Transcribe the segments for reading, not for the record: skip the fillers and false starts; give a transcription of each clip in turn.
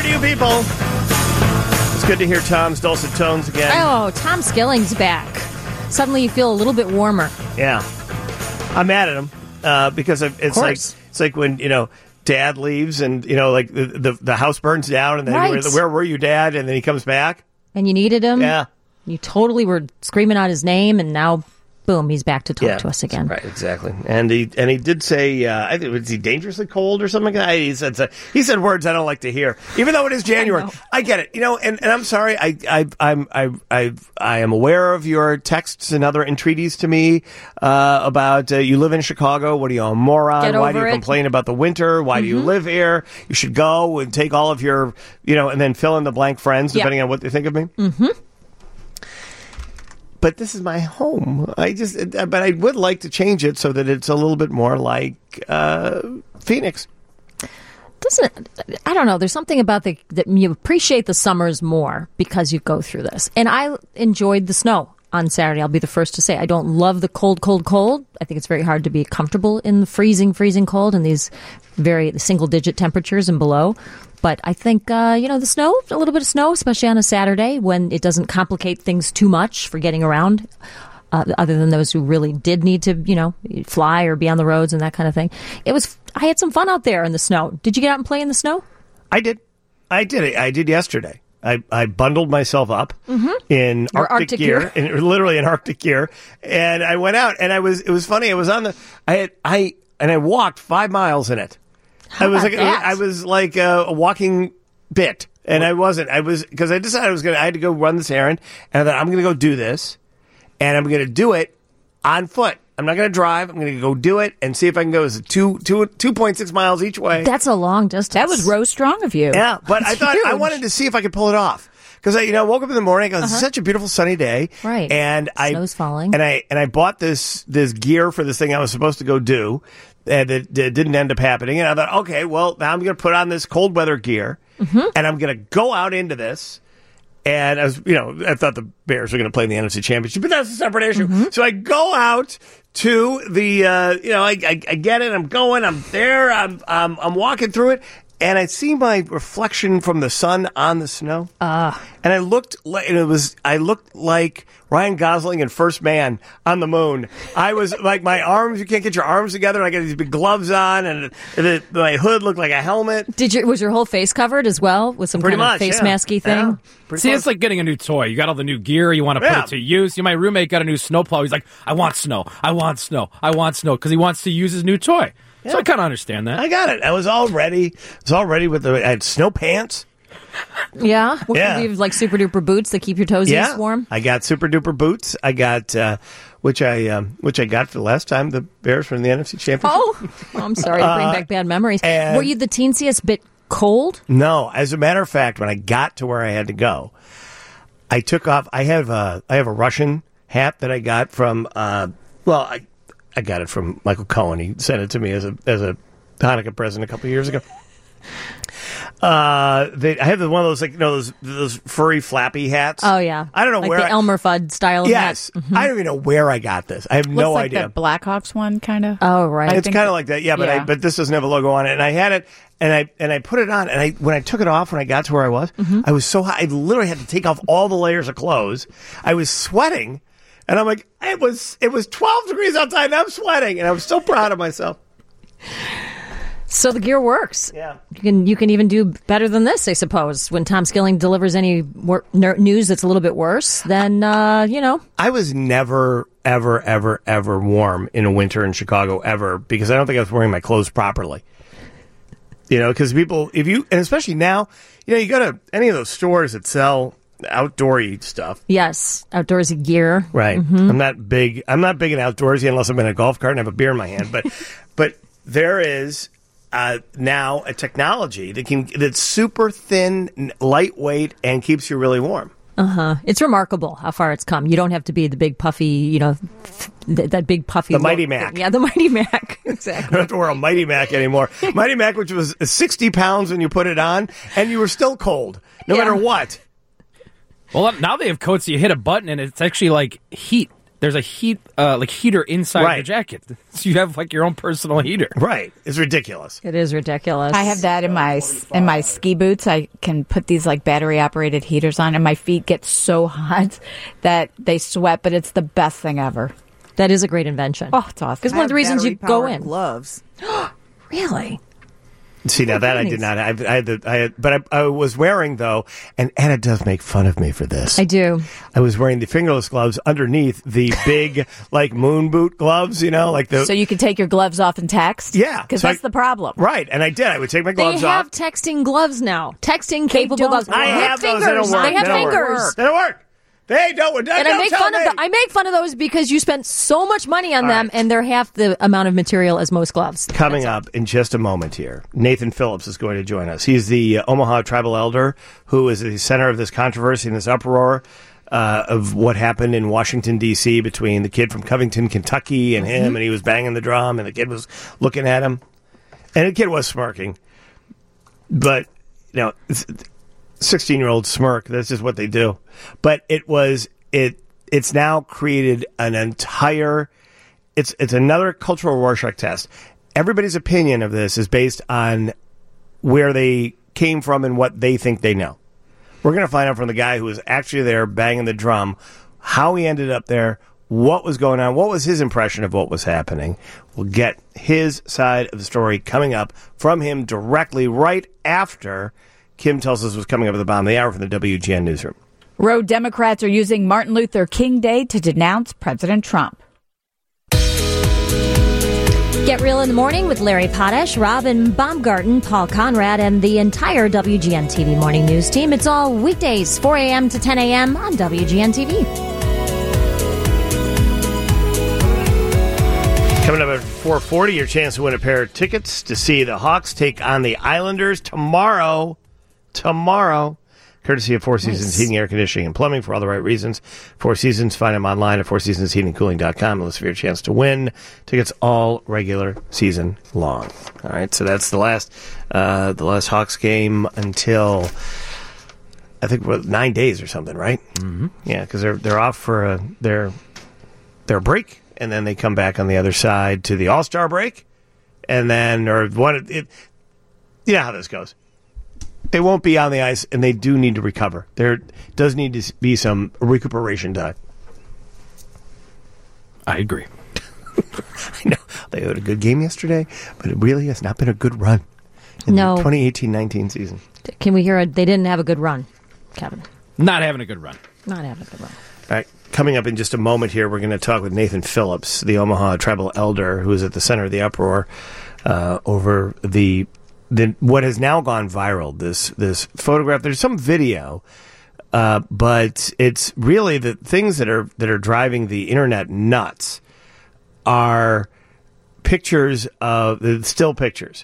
to you people. It's good to hear Tom's dulcet tones again. Oh, Tom Skilling's back. Suddenly you feel a little bit warmer. Yeah. I'm mad at him because it's like when, Dad leaves and, like the house burns down and then where were you, Dad? And then he comes back. And you needed him. Yeah. You totally were screaming out his name, and now, boom, he's back to talk to us again. Right, exactly. And he did say, I think, was he dangerously cold or something like that? He said words I don't like to hear, even though it is January. I get it, and I'm sorry. I am aware of your texts and other entreaties to me about you live in Chicago. What are you, a moron? Why do you complain about the winter? Why do you live here? You should go and take all of your, and then fill in the blank friends depending on what they think of me. Mm-hmm. But this is my home. But I would like to change it so that it's a little bit more like Phoenix. I don't know. There's something about that you appreciate the summers more because you go through this. And I enjoyed the snow on Saturday. I'll be the first to say I don't love the cold, cold, cold. I think it's very hard to be comfortable in the freezing, freezing cold and these very single-digit temperatures and below. But I think, the snow, a little bit of snow, especially on a Saturday when it doesn't complicate things too much for getting around, other than those who really did need to, fly or be on the roads and that kind of thing. I had some fun out there in the snow. Did you get out and play in the snow? I did. I did yesterday. I bundled myself up in Arctic gear, literally in Arctic gear, and I went out. And it was funny. I was on I walked 5 miles in it. I was like a walking bit, and because I decided I had to go run this errand, and I thought I'm going to go do this, and I'm going to do it on foot. I'm not going to drive. I'm going to go do it and see if I can go 2.6 miles each way. That's a long distance. That was Rose strong of you. Yeah, but I thought I wanted to see if I could pull it off. Because I woke up in the morning. It was such a beautiful sunny day, right? And snow's falling. And I bought this gear for this thing I was supposed to go do, and it didn't end up happening. And I thought, okay, well now I'm going to put on this cold weather gear, and I'm going to go out into this. And I thought the Bears were going to play in the NFC Championship, but that's a separate issue. So I go out to the, I get it. I'm going. I'm there. I'm walking through it. And I see my reflection from the sun on the snow. And I looked like Ryan Gosling in First Man on the moon. I was like, my arms, you can't get your arms together. And I got these big gloves on, and my hood looked like a helmet. Was your whole face covered as well with some kind of face masky thing? Yeah, see, it's like getting a new toy. You got all the new gear. You want to put it to use. My roommate got a new snowplow. He's like, I want snow. I want snow. I want snow. Because he wants to use his new toy. Yeah. So I kind of understand that. I got it. I was all ready. I had snow pants. Yeah? Do you have like super duper boots that keep your toesies warm? I got super duper boots. I got, which I got for the last time the Bears were in the NFC Championship. Oh, I'm sorry to bring back bad memories. Were you the teensiest bit cold? No. As a matter of fact, when I got to where I had to go, I took off. I have a Russian hat that I got from, I got it from Michael Cohen. He sent it to me as a Hanukkah present a couple of years ago. I have one of those those furry flappy hats. Oh yeah, I don't know where the Elmer Fudd style. Yes, hat. I don't even know where I got this. I have no idea. Looks like the Blackhawks one, kind of. Oh right, it's kind of like that. Yeah, but this doesn't have a logo on it. And I had it, and I put it on, and when I took it off, when I got to where I was, I was so hot. I literally had to take off all the layers of clothes. I was sweating. And I'm like, it was 12 degrees outside, and I'm sweating, and I was so proud of myself. So the gear works. Yeah, you can even do better than this, I suppose. When Tom Skilling delivers any news that's a little bit worse, then I was never, ever, ever, ever warm in a winter in Chicago ever because I don't think I was wearing my clothes properly. Because people, and especially now, you go to any of those stores that sell outdoorsy stuff. Yes, outdoorsy gear. Right. I'm not big in outdoorsy unless I'm in a golf cart and have a beer in my hand. But there is now a technology that's super thin, lightweight, and keeps you really warm. It's remarkable how far it's come. You don't have to be the big puffy, that big puffy. The Mighty Mac. Yeah, the Mighty Mac. Exactly. I don't have to wear a Mighty Mac anymore. Mighty Mac, which was 60 pounds when you put it on, and you were still cold, no matter what. Well, now they have coats that you hit a button and it's actually like heat there's a heater inside your jacket. So you have like your own personal heater. Right. It's ridiculous. It is ridiculous. I have that in my ski boots. I can put these like battery operated heaters on, and my feet get so hot that they sweat. But it's the best thing ever. That is a great invention. Oh, it's awesome. Because one of the reasons you go in. Gloves. Really? See, now that I did not. But I was wearing, though, and Anna does make fun of me for this. I do. I was wearing the fingerless gloves underneath the big, like, moon boot gloves, like the... So you can take your gloves off and text? Yeah. Because that's the problem. Right, and I did. I would take my gloves off. They have texting gloves now. Texting capable gloves. I have those. They don't work. They have fingers. They don't work. They don't. And I make fun of them. I make fun of those because you spent so much money on them, and they're half the amount of material as most gloves. Coming up in just a moment here, Nathan Phillips is going to join us. He's the Omaha tribal elder who is the center of this controversy and this uproar of what happened in Washington, D.C. between the kid from Covington, Kentucky and him, and he was banging the drum, and the kid was looking at him. And the kid was smirking. But, 16-year-old smirk. That's just what they do. But it's now created an entire. It's another cultural Rorschach test. Everybody's opinion of this is based on where they came from and what they think they know. We're going to find out from the guy who was actually there banging the drum, how he ended up there, what was going on, what was his impression of what was happening. We'll get his side of the story coming up from him directly right after Kim tells us what's coming up at the bottom of the hour from the WGN Newsroom. Road Democrats are using Martin Luther King Day to denounce President Trump. Get Real in the Morning with Larry Potash, Robin Baumgarten, Paul Conrad, and the entire WGN TV Morning News team. It's all weekdays, 4 a.m. to 10 a.m. on WGN TV. Coming up at 4:40, your chance to win a pair of tickets to see the Hawks take on the Islanders tomorrow, courtesy of Four Seasons Heating, Air Conditioning, and Plumbing for all the right reasons. Four Seasons, find them online at fourseasonsheatingcooling.com and listen for your chance to win tickets all regular season long. All right, so that's the last Hawks game until I think 9 days or something, right? Mm-hmm. Yeah, because they're off for their break, and then they come back on the other side to the All-Star break, and then you know how this goes. They won't be on the ice, and they do need to recover. There does need to be some recuperation time. I agree. I know. They had a good game yesterday, but it really has not been a good run in the 2018-19 season. Can we hear they didn't have a good run, Kevin? Not having a good run. Not having a good run. All right. Coming up in just a moment here, we're going to talk with Nathan Phillips, the Omaha tribal elder, who is at the center of the uproar over what has now gone viral, this photograph. There's some video, but it's really the things that are driving the internet nuts are pictures of the still pictures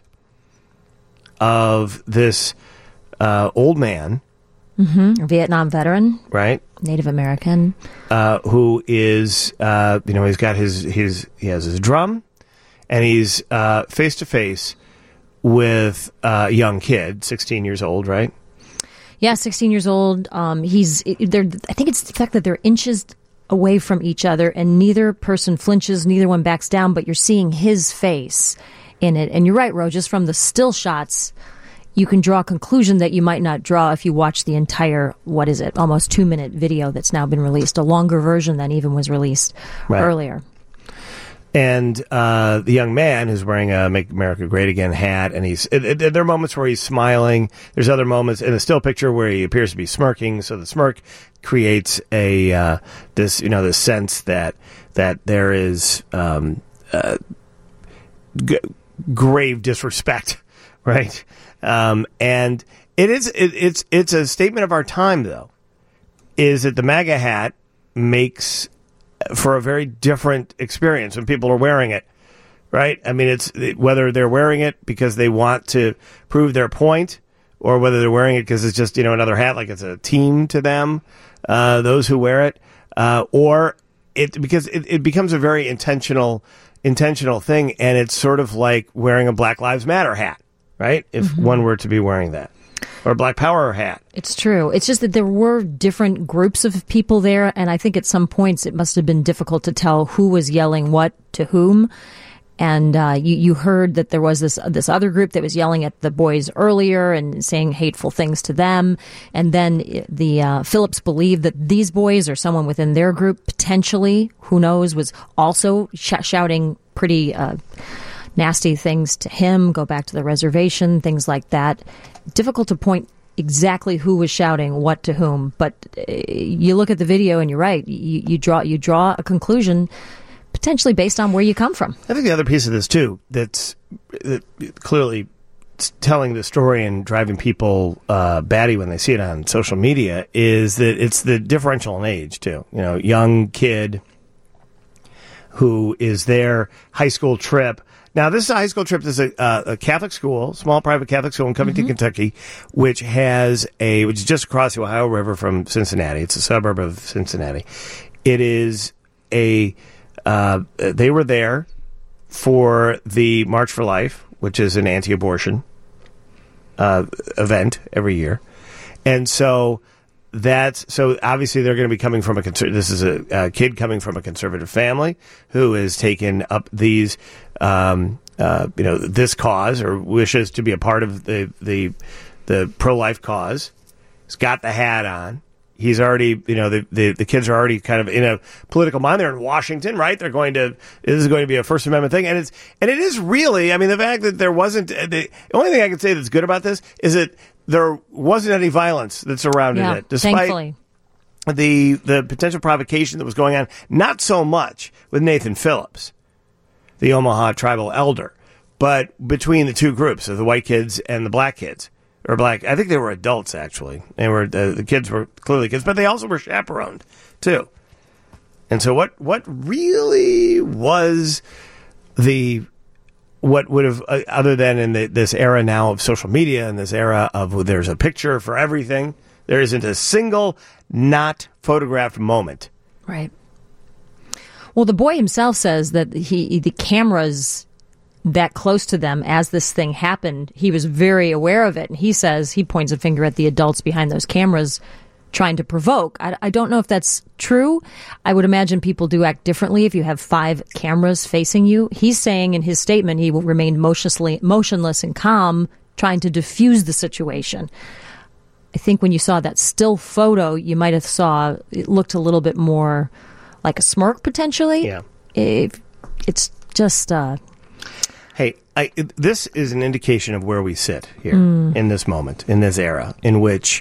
of this old man, a Vietnam veteran, right? Native American, who is he's got he has his drum, and he's face to face with a young kid, 16 years old, right? Yeah, 16 years old. I think it's the fact that they're inches away from each other and neither person flinches, neither one backs down, but you're seeing his face in it. And you're right, Ro, just from the still shots, you can draw a conclusion that you might not draw if you watch the entire, almost 2-minute video that's now been released, a longer version than even was released earlier. And the young man who's wearing a "Make America Great Again" hat, and there are moments where he's smiling. There's other moments in the still picture where he appears to be smirking. So the smirk creates this sense that there is grave disrespect, right? And it's a statement of our time, though, is that the MAGA hat makes for a very different experience when people are wearing it, right? I mean, whether they're wearing it because they want to prove their point, or whether they're wearing it because it's just another hat, like it's a team to them. Those who wear it, or because it becomes a very intentional thing, and it's sort of like wearing a Black Lives Matter hat, right? If one were to be wearing that. or a Black Power hat. It's true. It's just that there were different groups of people there, and I think at some points it must have been difficult to tell who was yelling what to whom. And you heard that there was this other group that was yelling at the boys earlier and saying hateful things to them. And then the Phillips believed that these boys or someone within their group potentially, who knows, was also shouting pretty nasty things to him, go back to the reservation, things like that. Difficult to point exactly who was shouting what to whom. But you look at the video and you're right. You draw a conclusion potentially based on where you come from. I think the other piece of this, too, that clearly telling the story and driving people batty when they see it on social media is that it's the differential in age, too. You know, young kid who is their high school trip. Now, this is a high school trip. This is a Catholic school, small private Catholic school in Covington, Kentucky, which is just across the Ohio River from Cincinnati. It's a suburb of Cincinnati. It is they were there for the March for Life, which is an anti-abortion event every year. And so obviously they're going to be coming from this is a kid coming from a conservative family who has taken up these, this cause or wishes to be a part of the pro-life cause. He's got the hat on. He's already, the kids are already kind of in a political mind. They're in Washington, right? This is going to be a First Amendment thing. And it is really, I mean, the fact that there wasn't, the only thing I can say that's good about this is that there wasn't any violence that surrounded it. Despite thankfully. The potential provocation that was going on, not so much with Nathan Phillips, the Omaha tribal elder, but between the two groups of the white kids and the black kids. Or black. I think they were adults, actually. They were the kids were clearly kids, but they also were chaperoned too. And so, what really was what would have other than in this era now of social media and this era of there's a picture for everything, there isn't a single not photographed moment. Right. Well, the boy himself says that the cameras that close to them as this thing happened, he was very aware of it. And he says, he points a finger at the adults behind those cameras trying to provoke. I don't know if that's true. I would imagine people do act differently if you have 5 cameras facing you. He's saying in his statement he remained motionless and calm, trying to diffuse the situation. I think when you saw that still photo, you might have it looked a little bit more like a smirk potentially. Yeah. It's just... Hey, this is an indication of where we sit here in this moment, in this era, in which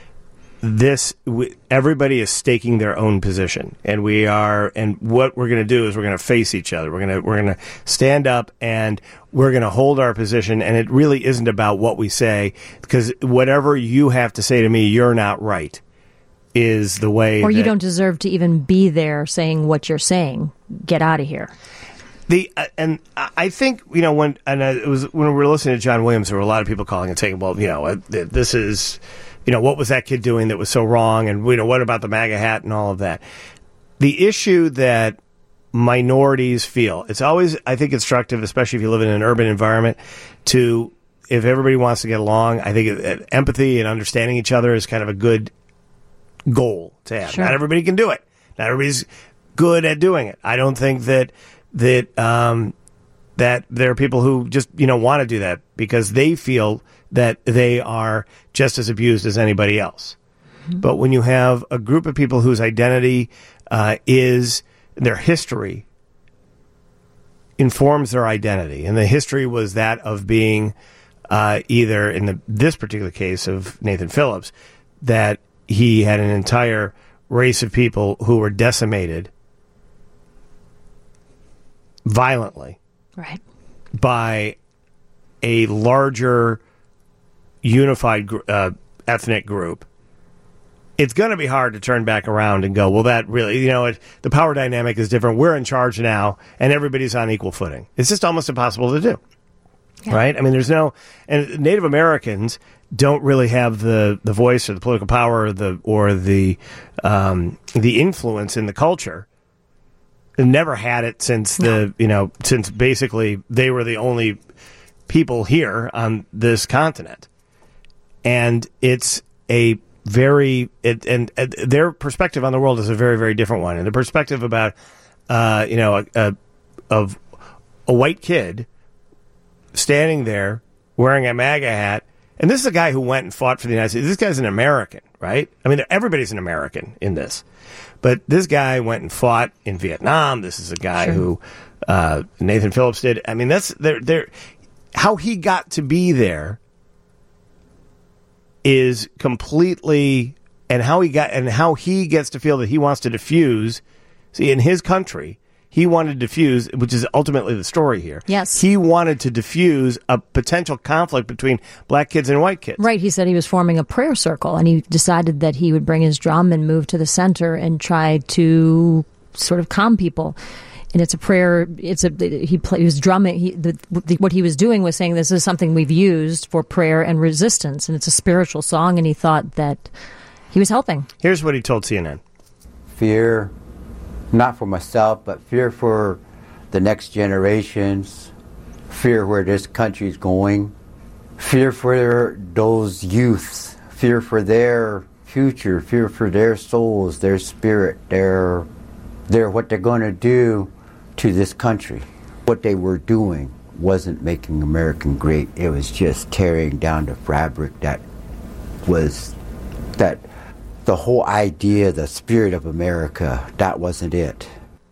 everybody is staking their own position, and what we're going to do is we're going to face each other. We're going to stand up and we're going to hold our position, and it really isn't about what we say, because whatever you have to say to me, you're not right, is the way. Or you don't deserve to even be there saying what you're saying. Get out of here. And I think when we were listening to John Williams, there were a lot of people calling and saying, "Well, this is, what was that kid doing that was so wrong?" And what about the MAGA hat and all of that? The issue that minorities feel, it's always, I think, instructive, especially if you live in an urban environment, if everybody wants to get along. I think empathy and understanding each other is kind of a good goal to have. Sure. Not everybody can do it. Not everybody's good at doing it. I don't think that there are people who just, want to do that because they feel that they are just as abused as anybody else. Mm-hmm. But when you have a group of people whose identity is their history informs their identity, and the history was that of being either in this particular case of Nathan Phillips, that he had an entire race of people who were decimated violently, right, by a larger unified ethnic group. It's going to be hard to turn back around and go, well, that really, the power dynamic is different. We're in charge now, and everybody's on equal footing. It's just almost impossible to do, right? I mean, and Native Americans don't really have the voice or the political power or the influence in the culture. They've never had it since since basically they were the only people here on this continent. and it's a and their perspective on the world is a very, very different one. And the perspective about, of a white kid standing there wearing a MAGA hat. And this is a guy who went and fought for the United States. This guy's an American, right? I mean, everybody's an American in this. But this guy went and fought in Vietnam. This is a guy who Nathan Phillips did. I mean, that's how he got to be there is completely, and how he gets to feel that he wants to diffuse. See, in his country, he wanted to diffuse, which is ultimately the story here. Yes. He wanted to diffuse a potential conflict between black kids and white kids. Right. He said he was forming a prayer circle, and he decided that he would bring his drum and move to the center and try to sort of calm people. And it's a prayer. He was drumming. What he was doing was saying, this is something we've used for prayer and resistance, and it's a spiritual song, and he thought that he was helping. Here's what he told CNN. Fear, not for myself, but fear for the next generations, fear where this country's going, fear for those youths, fear for their future, fear for their souls, their spirit, their what they're going to do to this country. What they were doing wasn't making America great. It was just tearing down the fabric that the whole idea, the spirit of America, that wasn't it.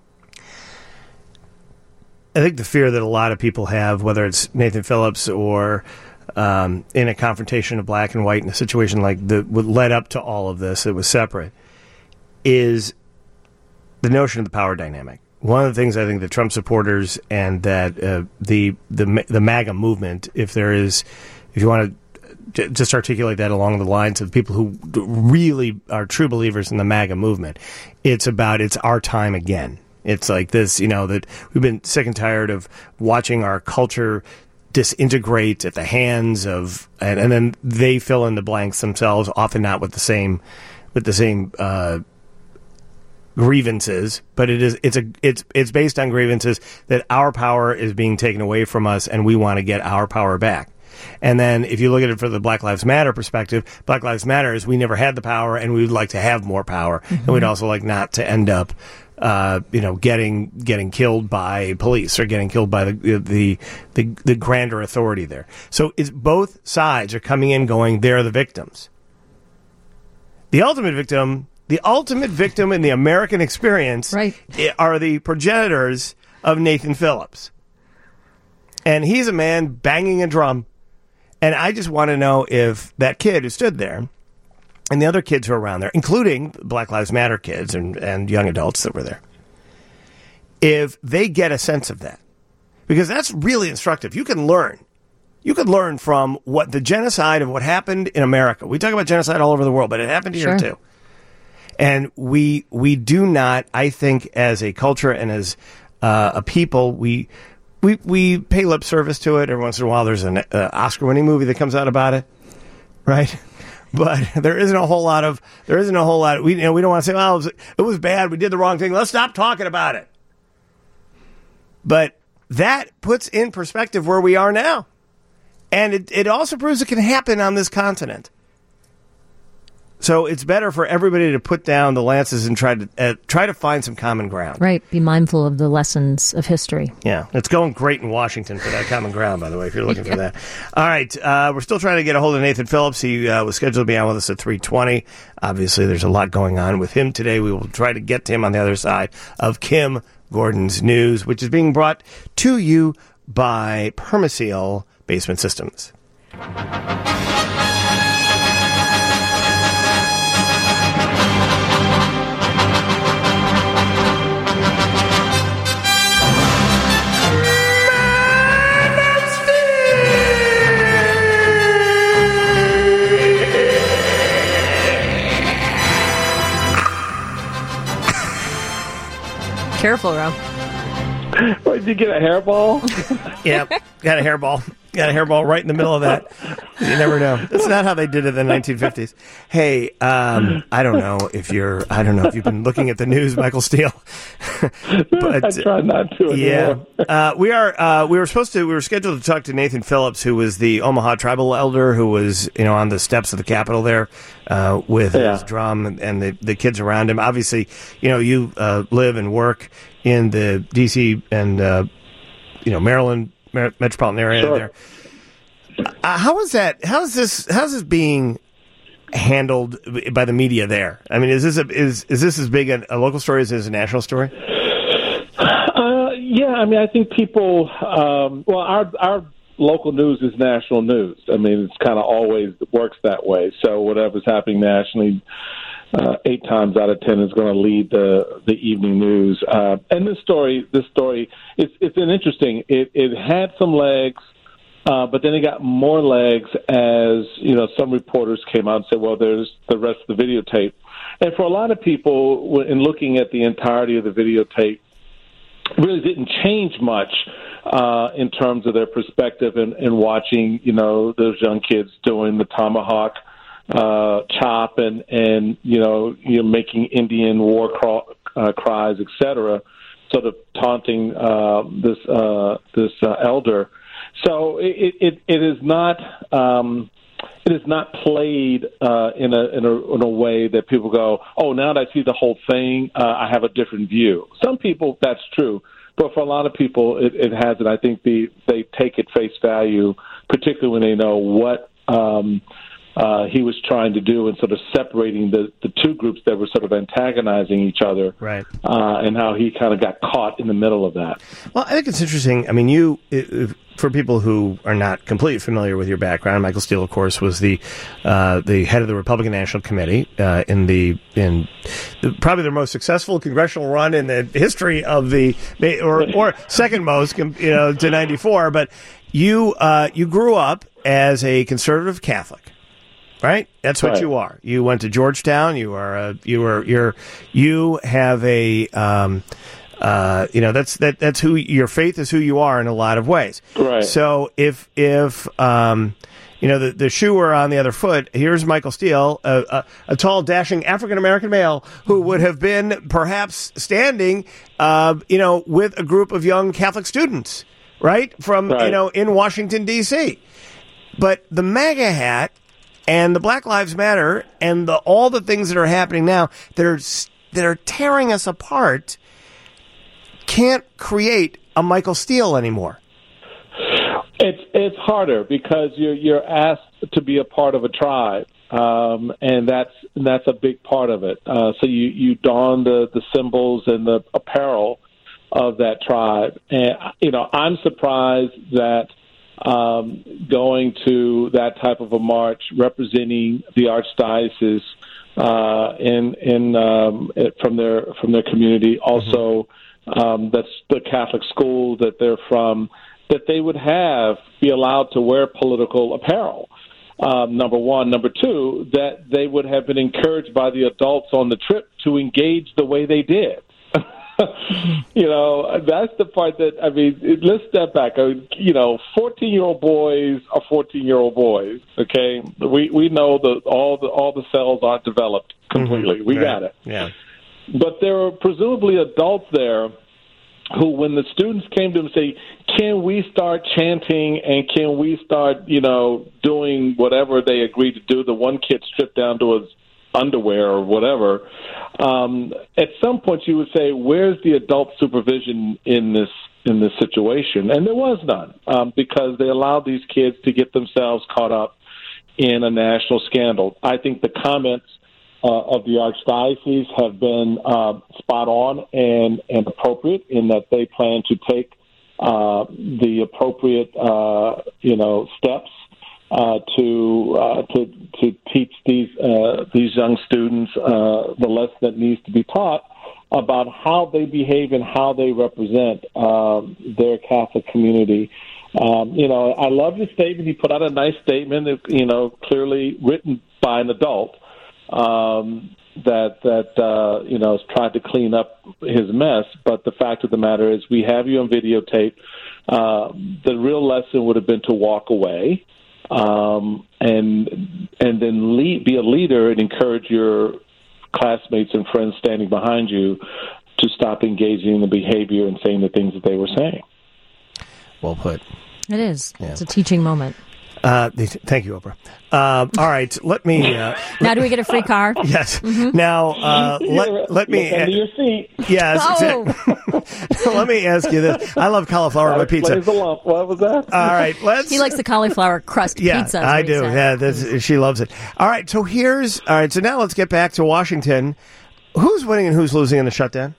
I think the fear that a lot of people have, whether it's Nathan Phillips or in a confrontation of black and white in a situation like what led up to all of this, it was separate, is the notion of the power dynamic. One of the things I think that Trump supporters and that the MAGA movement, if you want to just articulate that along the lines of people who really are true believers in the MAGA movement, it's our time again. It's like this, that we've been sick and tired of watching our culture disintegrate at the hands of, and then they fill in the blanks themselves, often not with the same grievances, but it's based on grievances that our power is being taken away from us, and we want to get our power back. And then if you look at it from the Black Lives Matter perspective, Black Lives Matter is we never had the power, and we would like to have more power, and we'd also like not to end up, getting killed by police or getting killed by the grander authority there. So it's both sides are coming in going, they're the victims. The ultimate victim in the American experience, right, are the progenitors of Nathan Phillips. And he's a man banging a drum. And I just want to know if that kid who stood there and the other kids who are around there, including Black Lives Matter kids and young adults that were there, if they get a sense of that. Because that's really instructive. You can learn. You could learn from what the genocide of what happened in America. We talk about genocide all over the world, but it happened here too. And we do not, I think, as a culture and as a people, we pay lip service to it. Every once in a while, there's an Oscar-winning movie that comes out about it, right? But there isn't a whole lot. We don't want to say, "Well, it was bad. We did the wrong thing. Let's stop talking about it." But that puts in perspective where we are now, and it also proves it can happen on this continent. So it's better for everybody to put down the lances and try to find some common ground. Right. Be mindful of the lessons of history. Yeah. It's going great in Washington for that common ground, by the way, if you're looking for that. All right. We're still trying to get a hold of Nathan Phillips. He was scheduled to be on with us at 3:20. Obviously, there's a lot going on with him today. We will try to get to him on the other side of Kim Gordon's news, which is being brought to you by Permaseal Basement Systems. Careful, Ro. What, did you get a hairball? Yeah, got a hairball. Got a hairball right in the middle of that. You never know. That's not how they did it in the 1950s. Hey, I don't know if you've been looking at the news, Michael Steele. But, I try not to anymore. Yeah. We were scheduled to talk to Nathan Phillips, who was the Omaha tribal elder who was, on the steps of the Capitol there, with his drum and the kids around him. Obviously, you live and work in the D.C. and, Maryland metropolitan area there. How is this being handled by the media there? I mean, is this as big a local story as it is a national story? Yeah, I mean, I think people. Our local news is national news. I mean, it's kind of always works that way. So whatever's happening nationally, 8 times out of 10 is going to lead the evening news. And this story, it's an interesting. It had some legs. But then it got more legs as, some reporters came out and said, well, there's the rest of the videotape. And for a lot of people, in looking at the entirety of the videotape, really didn't change much in terms of their perspective in watching, those young kids doing the tomahawk chop and making Indian war cries, et cetera, sort of taunting this elder. So it is not played in a way that people go, oh, now that I see the whole thing, I have a different view. Some people, that's true, but for a lot of people, it hasn't. I think they take it face value, particularly when they know what he was trying to do and sort of separating the two groups that were sort of antagonizing each other, right? And how he kind of got caught in the middle of that. Well, I think it's interesting. I mean, for people who are not completely familiar with your background, Michael Steele, of course, was the head of the Republican National Committee in probably their most successful congressional run in the history of or second most, to 94. But you grew up as a conservative Catholic. Right, that's what you are. You went to Georgetown. You have a that's who your faith is. Who you are in a lot of ways. Right. So if the shoe were on the other foot, here's Michael Steele, a tall, dashing African American male who would have been perhaps standing, with a group of young Catholic students, right, from in Washington D.C. But the MAGA hat. And the Black Lives Matter and all the things that are happening now that are tearing us apart can't create a Michael Steele anymore. It's harder because you're asked to be a part of a tribe, and that's a big part of it. So you don the symbols and the apparel of that tribe, and I'm surprised that. Going to that type of a march representing the archdiocese from their community. Also, that's the Catholic school that they're from. That they would be allowed to wear political apparel. Number one, number two, that they would have been encouraged by the adults on the trip to engage the way they did. That's the part that, I mean, let's step back. 14-year-old boys are 14-year-old boys, okay? We know that all the cells aren't developed completely. We got it. Yeah. But there were presumably adults there who, when the students came to them and say, can we start chanting and can we start, doing whatever they agreed to do? The one kid stripped down to his underwear or whatever. At some point, you would say, "Where's the adult supervision in this situation?" And there was none because they allowed these kids to get themselves caught up in a national scandal. I think the comments of the archdiocese have been spot on and appropriate in that they plan to take the appropriate steps to teach these young students the lesson that needs to be taught about how they behave and how they represent their Catholic community. I love his statement. He put out a nice statement, clearly written by an adult that has tried to clean up his mess. But the fact of the matter is, we have you on videotape. The real lesson would have been to walk away. and then be a leader and encourage your classmates and friends standing behind you to stop engaging in the behavior and saying the things that they were saying. Well put. It is. Yeah. It's a teaching moment. Thank you, Oprah. All right, let me. Now, do we get a free car? Yes. Now, let me. Look under your seat. Yes. Oh. Let me ask you this. I love cauliflower on my pizza. Explains a lot. What was that? All right, let's. He likes the cauliflower crust pizza. Yeah, I do. Yeah, she loves it. All right, so so now let's get back to Washington. Who's winning and who's losing in the shutdown?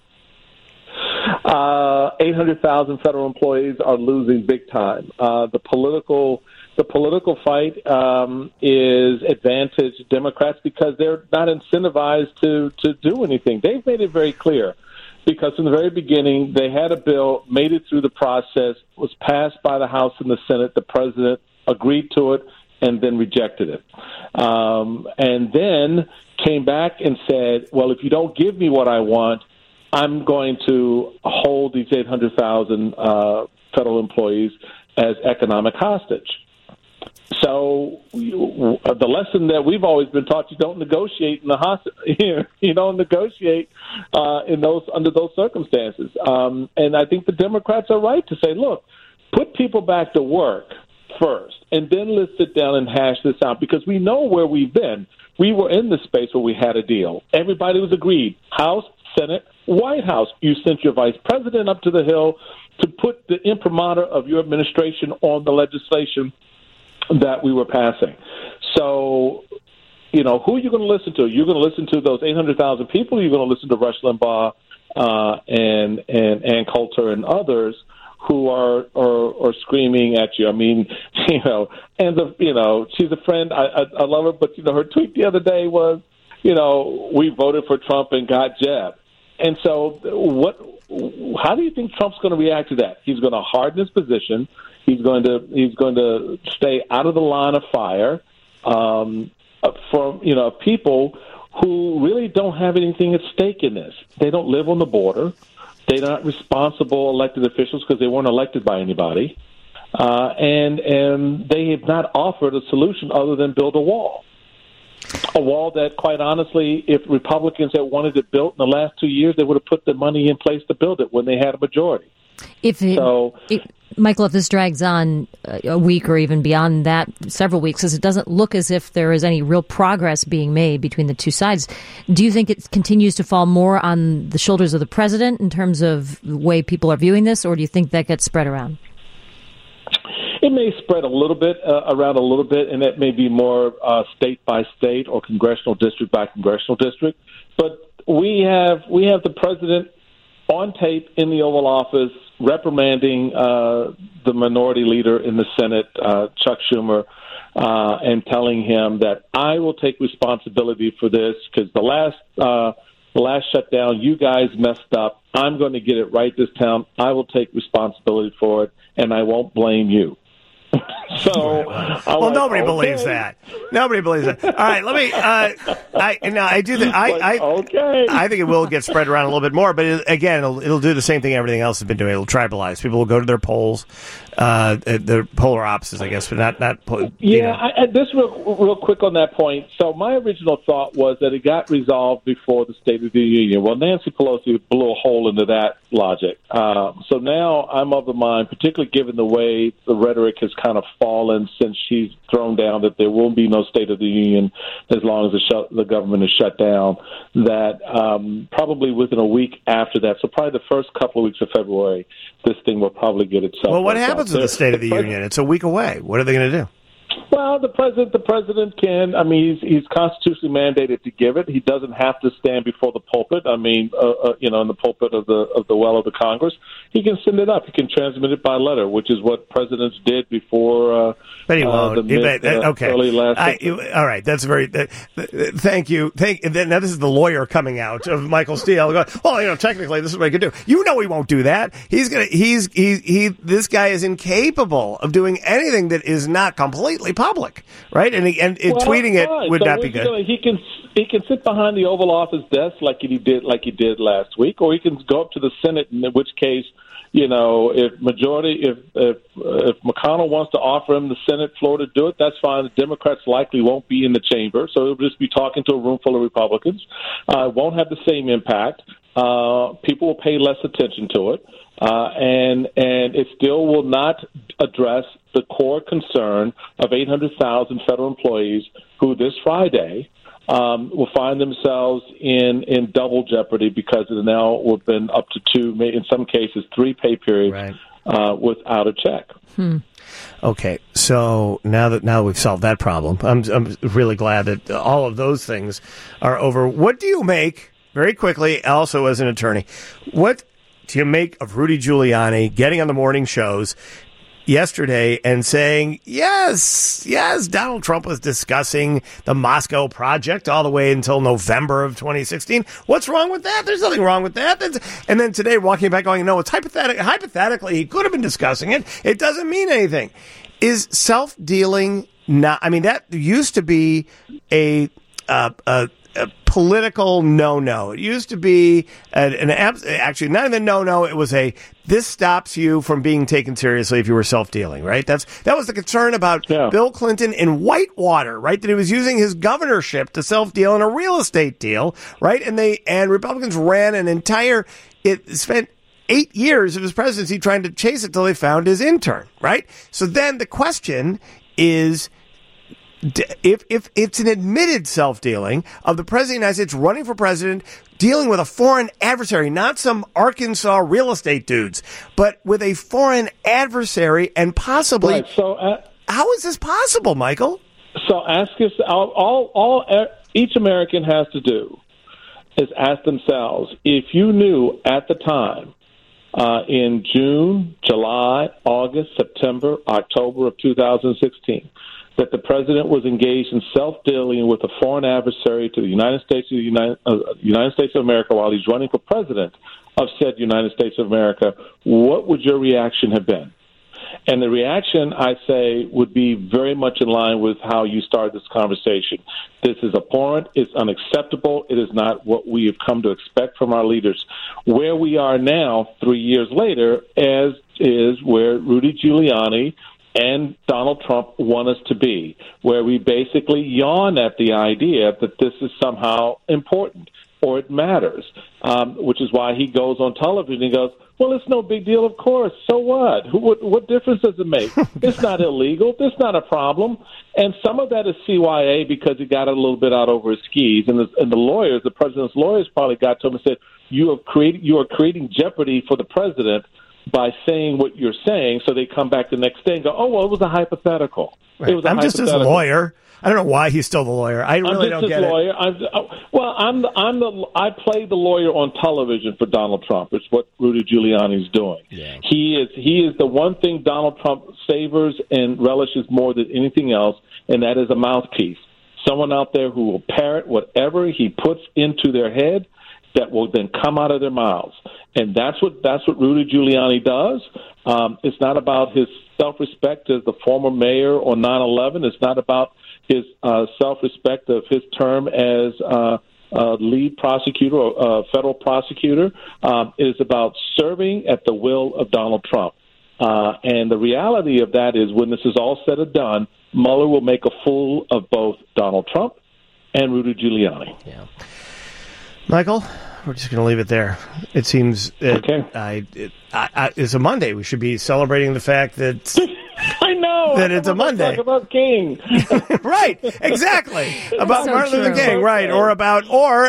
800,000 federal employees are losing big time. The political fight is advantage Democrats because they're not incentivized to do anything. They've made it very clear because from the very beginning they had a bill, made it through the process, was passed by the House and the Senate. The president agreed to it and then rejected it. And then came back and said, well, if you don't give me what I want, I'm going to hold these 800,000 federal employees as economic hostage. So the lesson that we've always been taught: you don't negotiate in the you don't negotiate under those circumstances. And I think the Democrats are right to say, look, put people back to work first, and then let's sit down and hash this out because we know where we've been. We were in the space where we had a deal. Everybody was agreed. House, Senate, White House. You sent your vice president up to the Hill to put the imprimatur of your administration on the legislation that we were passing. So, who are you going to listen to? You're going to listen to those 800,000 people, or you're going to listen to Rush Limbaugh and Ann Coulter and others who are screaming at you? I mean, and she's a friend. I love her, but her tweet the other day was, we voted for Trump and got Jeb. And so how do you think Trump's going to react to that? He's going to harden his position. He's going to stay out of the line of fire from people who really don't have anything at stake in this. They don't live on the border. They're not responsible elected officials because they weren't elected by anybody. And they have not offered a solution other than build a wall. A wall that, quite honestly, if Republicans had wanted it built in the last 2 years, they would have put the money in place to build it when they had a majority. Michael, if this drags on a week or even beyond that, several weeks, because it doesn't look as if there is any real progress being made between the two sides, do you think it continues to fall more on the shoulders of the president in terms of the way people are viewing this, or do you think that gets spread around? It may spread a little bit around a little bit, and it may be more state by state or congressional district by congressional district. But we have the president on tape in the Oval Office reprimanding the minority leader in the Senate, Chuck Schumer, and telling him that I will take responsibility for this because the last shutdown you guys messed up. I'm going to get it right this time. I will take responsibility for it, and I won't blame you. Nobody believes that. Nobody believes that. All right, let me. I do that. I think it will get spread around a little bit more, but it'll do the same thing everything else has been doing. It'll tribalize. People will go to their polls, their polar opposites, I guess, but not. This real quick on that point. So my original thought was that it got resolved before the State of the Union. Well, Nancy Pelosi blew a hole into that logic. So now I'm of the mind, particularly given the way the rhetoric has kind of fallen since she's thrown down that there will be no State of the Union as long as the government is shut down, that probably within a week after that, so probably the first couple of weeks of February, this thing will probably get itself. Well, what happens with the State of the Union? It's a week away. What are they going to do? Well, the president can. I mean, he's constitutionally mandated to give it. He doesn't have to stand before the pulpit. I mean, in the pulpit of the well of the Congress, he can send it up. He can transmit it by letter, which is what presidents did before. But he won't. Okay. Early last. All right. That's very. Thank you. Now this is the lawyer coming out of Michael Steele. Going, well, technically this is what he can do. He won't do that. This guy is incapable of doing anything that is not completely public, right? And tweeting it would not be good. He can sit behind the Oval Office desk like he did last week, or he can go up to the Senate, in which case if McConnell wants to offer him the Senate floor to do it, that's fine. The Democrats likely won't be in the chamber, so it'll just be talking to a room full of Republicans. It won't have the same impact. People will pay less attention to it, and it still will not address the core concern of 800,000 federal employees who this Friday will find themselves in double jeopardy because it now will have been up to 2, in some cases 3 pay periods without a check. Okay, so now we've solved that problem. I'm really glad that all of those things are over. What do you make, very quickly, also as an attorney, what do you make of Rudy Giuliani getting on the morning shows yesterday and saying, yes, Donald Trump was discussing the Moscow project all the way until November of 2016. What's wrong with that? There's nothing wrong with that. And then today walking back going, no, it's hypothetically, he could have been discussing it. It doesn't mean anything. Is self-dealing not, that used to be a political no-no. It used to be actually not even no-no. It was this stops you from being taken seriously if you were self-dealing, right? That was the concern about Bill Clinton in Whitewater, right? That he was using his governorship to self-deal in a real estate deal, right? And Republicans ran spent 8 years of his presidency trying to chase it till they found his intern, right? So then the question is, if it's an admitted self-dealing of the president of the United States running for president, dealing with a foreign adversary, not some Arkansas real estate dudes, but with a foreign adversary and possibly... Right, so, how is this possible, Michael? So ask us, each American has to do is ask themselves, if you knew at the time, in June, July, August, September, October of 2016, that the president was engaged in self-dealing with a foreign adversary to the United States of America while he's running for president of said United States of America, what would your reaction have been? And the reaction, I say, would be very much in line with how you started this conversation. This is abhorrent. It's unacceptable. It is not what we have come to expect from our leaders. Where we are now, 3 years later, is where Rudy Giuliani and Donald Trump want us to be, where we basically yawn at the idea that this is somehow important or it matters, which is why he goes on television and goes, well, it's no big deal, of course. So what? What difference does it make? It's not illegal. It's not a problem. And some of that is CYA because he got it a little bit out over his skis. And the lawyers, the president's lawyers probably got to him and said, you are creating jeopardy for the president by saying what you're saying, so they come back the next day and go, oh, well, it was a hypothetical. Right. It was I'm just his lawyer. I don't know why he's still the lawyer. I really don't get lawyer. it. I play the lawyer on television for Donald Trump. It's what Rudy Giuliani's doing. Yeah. He is the one thing Donald Trump savors and relishes more than anything else, and that is a mouthpiece. Someone out there who will parrot whatever he puts into their head that will then come out of their mouths. And that's what Rudy Giuliani does. It's not about his self-respect as the former mayor on 9/11. It's not about his self-respect of his term as lead prosecutor or federal prosecutor. It is about serving at the will of Donald Trump. And the reality of that is when this is all said and done, Mueller will make a fool of both Donald Trump and Rudy Giuliani. Yeah. Michael, we're just going to leave it there. It seems okay. It's a Monday. We should be celebrating the fact that I know that it's a Monday. Talk about King, right? Exactly about Martin Luther King, right? Or about or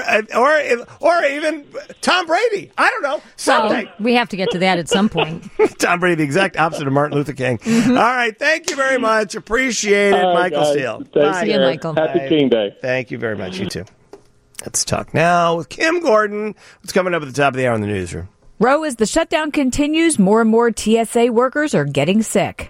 even Tom Brady. I don't know. Someday we have to get to that at some point. Tom Brady, the exact opposite of Martin Luther King. Mm-hmm. All right, thank you very much. Appreciate it, Michael Steele. See you, Michael. Happy King Day. Thank you very much. You too. Let's talk now with Kim Gordon. What's coming up at the top of the hour in the newsroom? Roe, as the shutdown continues, more and more TSA workers are getting sick.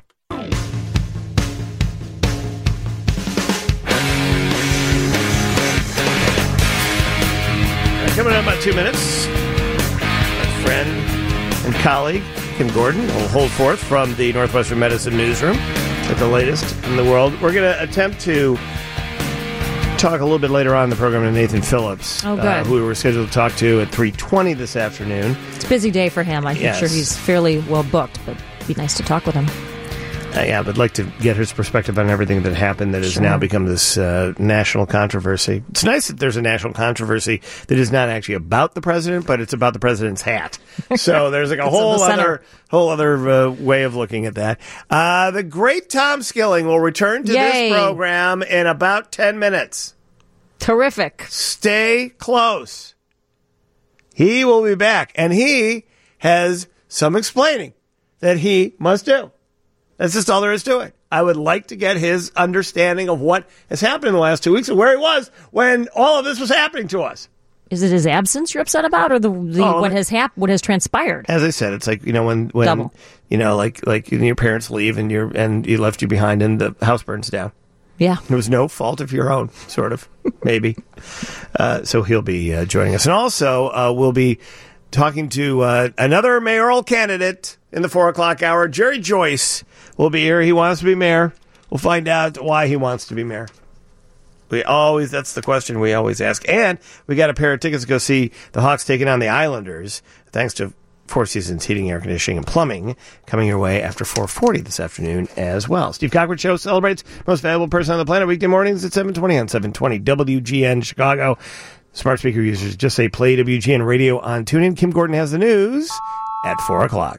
Coming up in about 2 minutes, my friend and colleague, Kim Gordon, will hold forth from the Northwestern Medicine newsroom with the latest in the world. We're going to attempt to talk a little bit later on in the program to Nathan Phillips, Oh, good. who we were scheduled to talk to at 3:20 this afternoon. It's a busy day for him. I'm Yes. sure he's fairly well booked, but it'd be nice to talk with him. Yeah, but I'd like to get his perspective on everything that happened that has Sure. now become this national controversy. It's nice that there's a national controversy that is not actually about the president, but it's about the president's hat. So there's like a It's in whole the center. other way of looking at that. The great Tom Skilling will return to Yay. this program in about 10 minutes. Terrific. Stay close. He will be back, and he has some explaining that he must do. That's just all there is to it. I would like to get his understanding of what has happened in the last 2 weeks and where he was when all of this was happening to us. Is it his absence you're upset about, or what has transpired? As I said, it's like, when Double. like your parents leave and you left you behind and the house burns down. Yeah. It was no fault of your own, sort of, maybe. So he'll be joining us. And also, we'll be talking to another mayoral candidate in the 4 o'clock hour. Jerry Joyce will be here. He wants to be mayor. We'll find out why he wants to be mayor. That's the question we always ask. And we got a pair of tickets to go see the Hawks taking on the Islanders, thanks to Four Seasons Heating, Air Conditioning, and Plumbing, coming your way after 4:40 this afternoon as well. Steve Cochran Show celebrates most valuable person on the planet weekday mornings at 7:20 on 720 WGN Chicago. Smart speaker users just say play WGN radio on TuneIn. Kim Gordon has the news at 4 o'clock.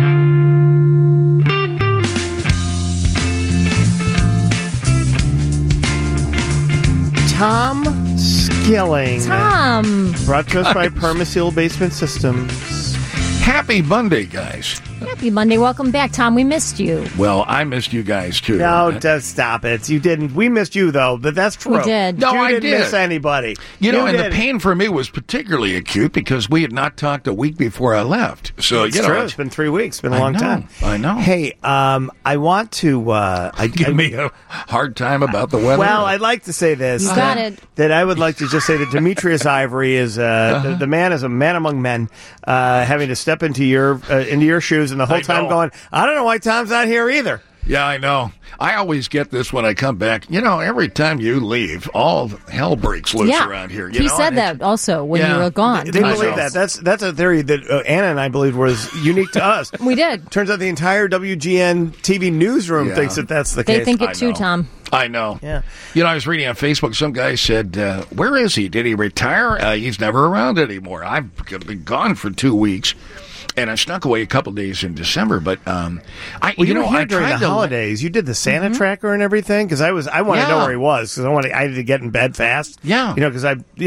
Tom Skilling. Tom. Brought to us by Permaseal Basement Systems. Happy Monday, guys. Happy Monday. Welcome back, Tom. We missed you. Well, I missed you guys, too. No, just stop it. You didn't. We missed you, though, but that's true. We did. No, you I didn't did. miss anybody. You know, and didn't. the pain for me was particularly acute because we had not talked a week before I left. So, It's you know, true. It's been 3 weeks. It's been a long time. I know. Hey, I want to... Give me a hard time about the weather. Well, I'd like to say this. You got it. That I would like to just say that Demetrius Ivory is the man is a man among men, having to step into your shoes, and the whole I time know. going, I don't know why Tom's not here either. Yeah, I know. I always get this when I come back. You know, every time you leave, all hell breaks loose around here. You He know? said And it's- that also when you were gone. They I believe know. that. That's a theory that Anna and I believed was unique to us. We did. Turns out the entire WGN TV newsroom Yeah. thinks that that's the They case. think I it too, know. Tom. I know. Yeah. You know, I was reading on Facebook, some guy said, where is he? Did he retire? He's never around anymore. I've been gone for 2 weeks. And I snuck away a couple days in December, but Well, you were here I during tried the to holidays. You did the Santa tracker and everything because I wanted to know Yeah. where he was because I had to get in bed fast. Yeah. because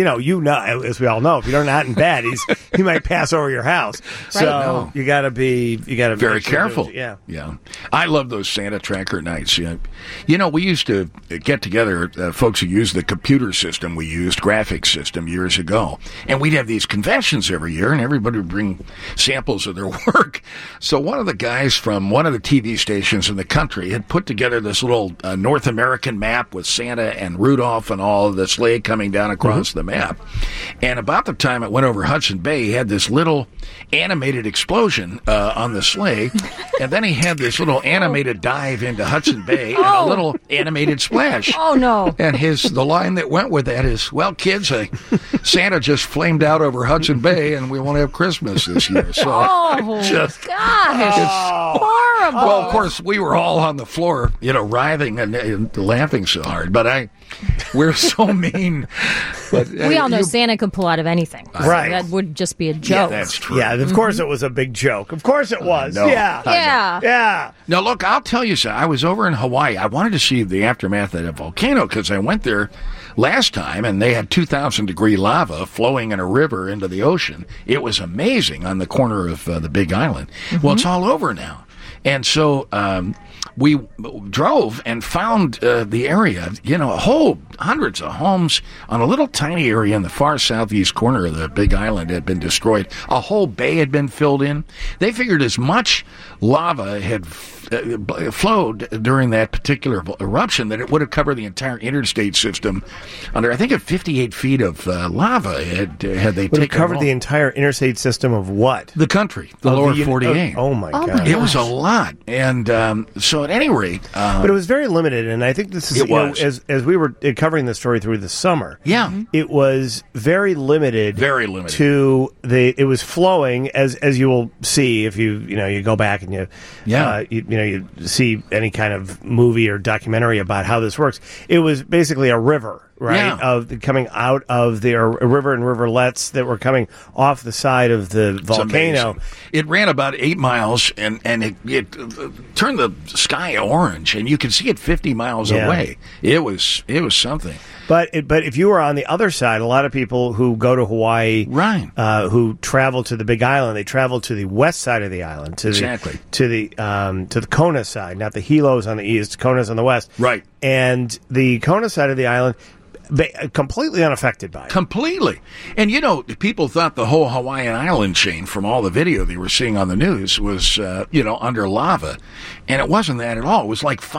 as we all know, if you're not in bed, he might pass over your house. So No. you got to be very make sure careful. those- Yeah. I love those Santa tracker nights. Yeah. You know, we used to get together, folks who used the computer system we used, graphics system, years ago, and we'd have these conventions every year, and everybody would bring samples of their work. So one of the guys from one of the TV stations in the country had put together this little North American map with Santa and Rudolph and all of the sleigh coming down across the map. And about the time it went over Hudson Bay, he had this little animated explosion on the sleigh, and then he had this little animated dive into Hudson Bay and a little animated splash. Oh, no. And the line that went with that is, well, kids, Santa just flamed out over Hudson Bay, and we won't have Christmas this year. So Oh, just gosh. Horrible. well, of course, we were all on the floor, writhing and laughing so hard. But we're so mean. But We all know Santa can pull out of anything. So Right. that would just be a Yeah, joke. that's true. Yeah, of course it was a big joke. Of course it was. know. Yeah. Yeah. Yeah. Now, look, I'll tell you something. I was over in Hawaii. I wanted to see the aftermath of the volcano because I went there last time, and they had 2,000-degree lava flowing in a river into the ocean. It was amazing on the corner of the Big Island. Well, it's all over now. And so we drove and found the area, hundreds of homes on a little tiny area in the far southeast corner of the Big Island had been destroyed. A whole bay had been filled in. They figured as much lava had flowed during that particular eruption that it would have covered the entire interstate system under, I think, 58 feet of lava had they Would taken have covered all. the entire interstate system of what? The country, the lower 48. Oh, my God. It was a lot. And So at any rate, but it was very limited, and I think this is It was. as we were covering the story through the summer. Yeah. It was very limited. Very limited. To it was flowing as you will see if you go back and you see any kind of movie or documentary about how this works. It was basically a river. Right, Yeah. coming out of a river and riverlets that were coming off the side of the It's volcano. amazing. It ran about 8 miles, and it turned the sky orange, and you could see it 50 miles Yeah. away. It was something. But if you were on the other side, a lot of people who go to Hawaii, Right. who travel to the Big Island, they travel to the west side of the island, to the Kona side, not the Hilo's on the east, Kona's on the west, Right. And the Kona side of the island, completely unaffected by it. Completely. And, people thought the whole Hawaiian island chain, from all the video they were seeing on the news, was, under lava. And it wasn't that at all. It was like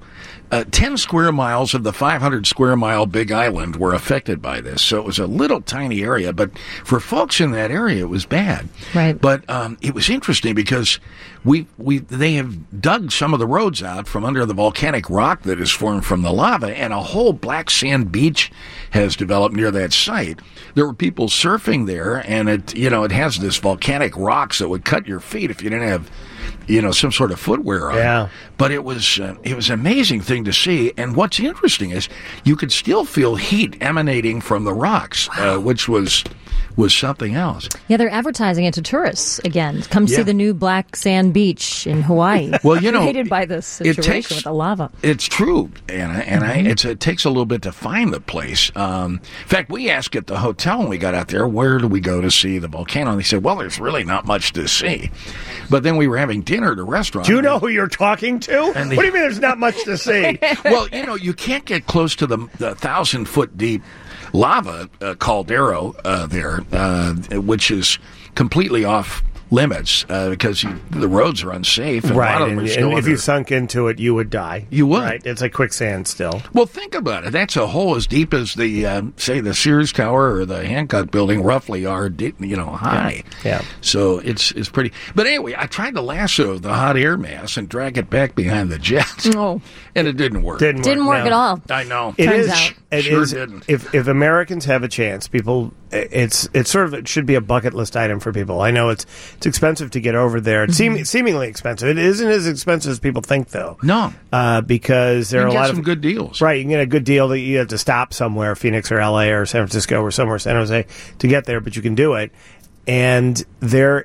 10 square miles of the 500 square mile Big Island were affected by this. So it was a little tiny area, but for folks in that area, it was bad. Right. But it was interesting because they have dug some of the roads out from under the volcanic rock that is formed from the lava, and a whole black sand beach has developed near that site. There were people surfing there, and it has this volcanic rocks that would cut your feet if you didn't have some sort of footwear on. Yeah. But it was an amazing thing to see. And what's interesting is you could still feel heat emanating from the rocks, which was something else. Yeah, they're advertising it to tourists again. Come see the new black sand beach in Hawaii. Well, created by this situation with the lava. It's true, Anna, and it takes a little bit to find the place. In fact, we asked at the hotel when we got out there, where do we go to see the volcano? And they said, well, there's really not much to see. But then we were having dinner at a restaurant. Do you know who you're talking to? What do you mean there's not much to see? Well, you can't get close to the 1,000-foot deep lava caldera there, which is completely off limits because the roads are unsafe. And Right, a lot of them are and still if under. you sunk into it, you would die. You would. Right, it's like quicksand still. Well, think about it. That's a hole as deep as the, say, the Sears Tower or the Hancock Building roughly are, high. Yeah. So it's pretty. But anyway, I tried to lasso the hot air mass and drag it back behind the jets. Oh. And it didn't work. Didn't work no. at all. I know. It Turns is. out. It Sure is- didn't. If Americans have a chance, people, it's sort of, it should be a bucket list item for people. I know it's expensive to get over there. It's seemingly expensive. It isn't as expensive as people think, though. No. Because there You are a can lot get of some good deals. Right, you can get a good deal that you have to stop somewhere, Phoenix or LA or San Francisco or somewhere, San Jose, to get there, but you can do it. And it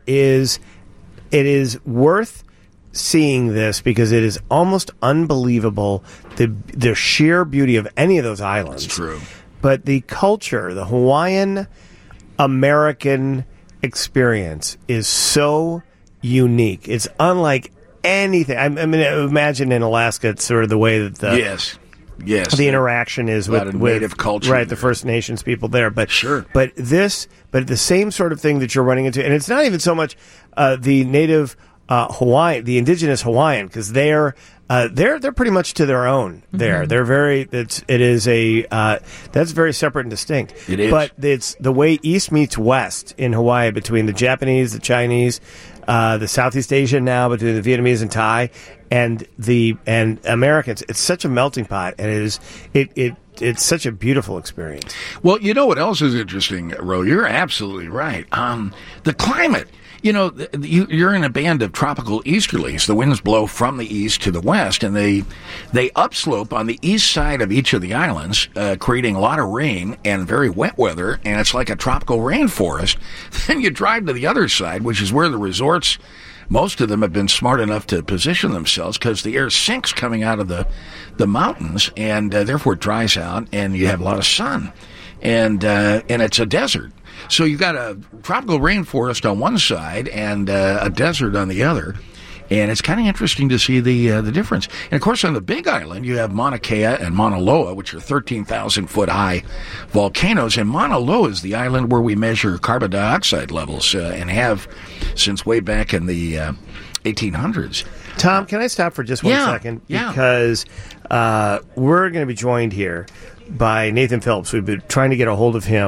is worth seeing this because it is almost unbelievable the sheer beauty of any of those islands. It's true. But the culture, the Hawaiian American experience is so unique. It's unlike anything. I mean, imagine in Alaska, it's sort of the way that Yes. the interaction is A lot with of native culture right? The there. First Nations people there, but Sure. but the same sort of thing that you're running into, and it's not even so much the native Hawaiian, the indigenous Hawaiian, because they're pretty much to their own. There, they're very. That's very separate and distinct. It is. But it's the way East meets West in Hawaii between the Japanese, the Chinese, the Southeast Asian now between the Vietnamese and Thai, and Americans. It's such a melting pot, and it's such a beautiful experience. Well, you know what else is interesting, Ro? You're absolutely right. The climate. You're in a band of tropical easterlies. The winds blow from the east to the west, and they upslope on the east side of each of the islands, creating a lot of rain and very wet weather, and it's like a tropical rainforest. Then you drive to the other side, which is where the resorts, most of them have been smart enough to position themselves because the air sinks coming out of the mountains, and therefore it dries out, and you have a lot of sun. And it's a desert. So you've got a tropical rainforest on one side and a desert on the other. And it's kind of interesting to see the difference. And, of course, on the Big Island, you have Mauna Kea and Mauna Loa, which are 13,000-foot high volcanoes. And Mauna Loa is the island where we measure carbon dioxide levels and have since way back in the 1800s. Tom, can I stop for just one second? Yeah. Because we're going to be joined here by Nathan Phillips. We've been trying to get a hold of him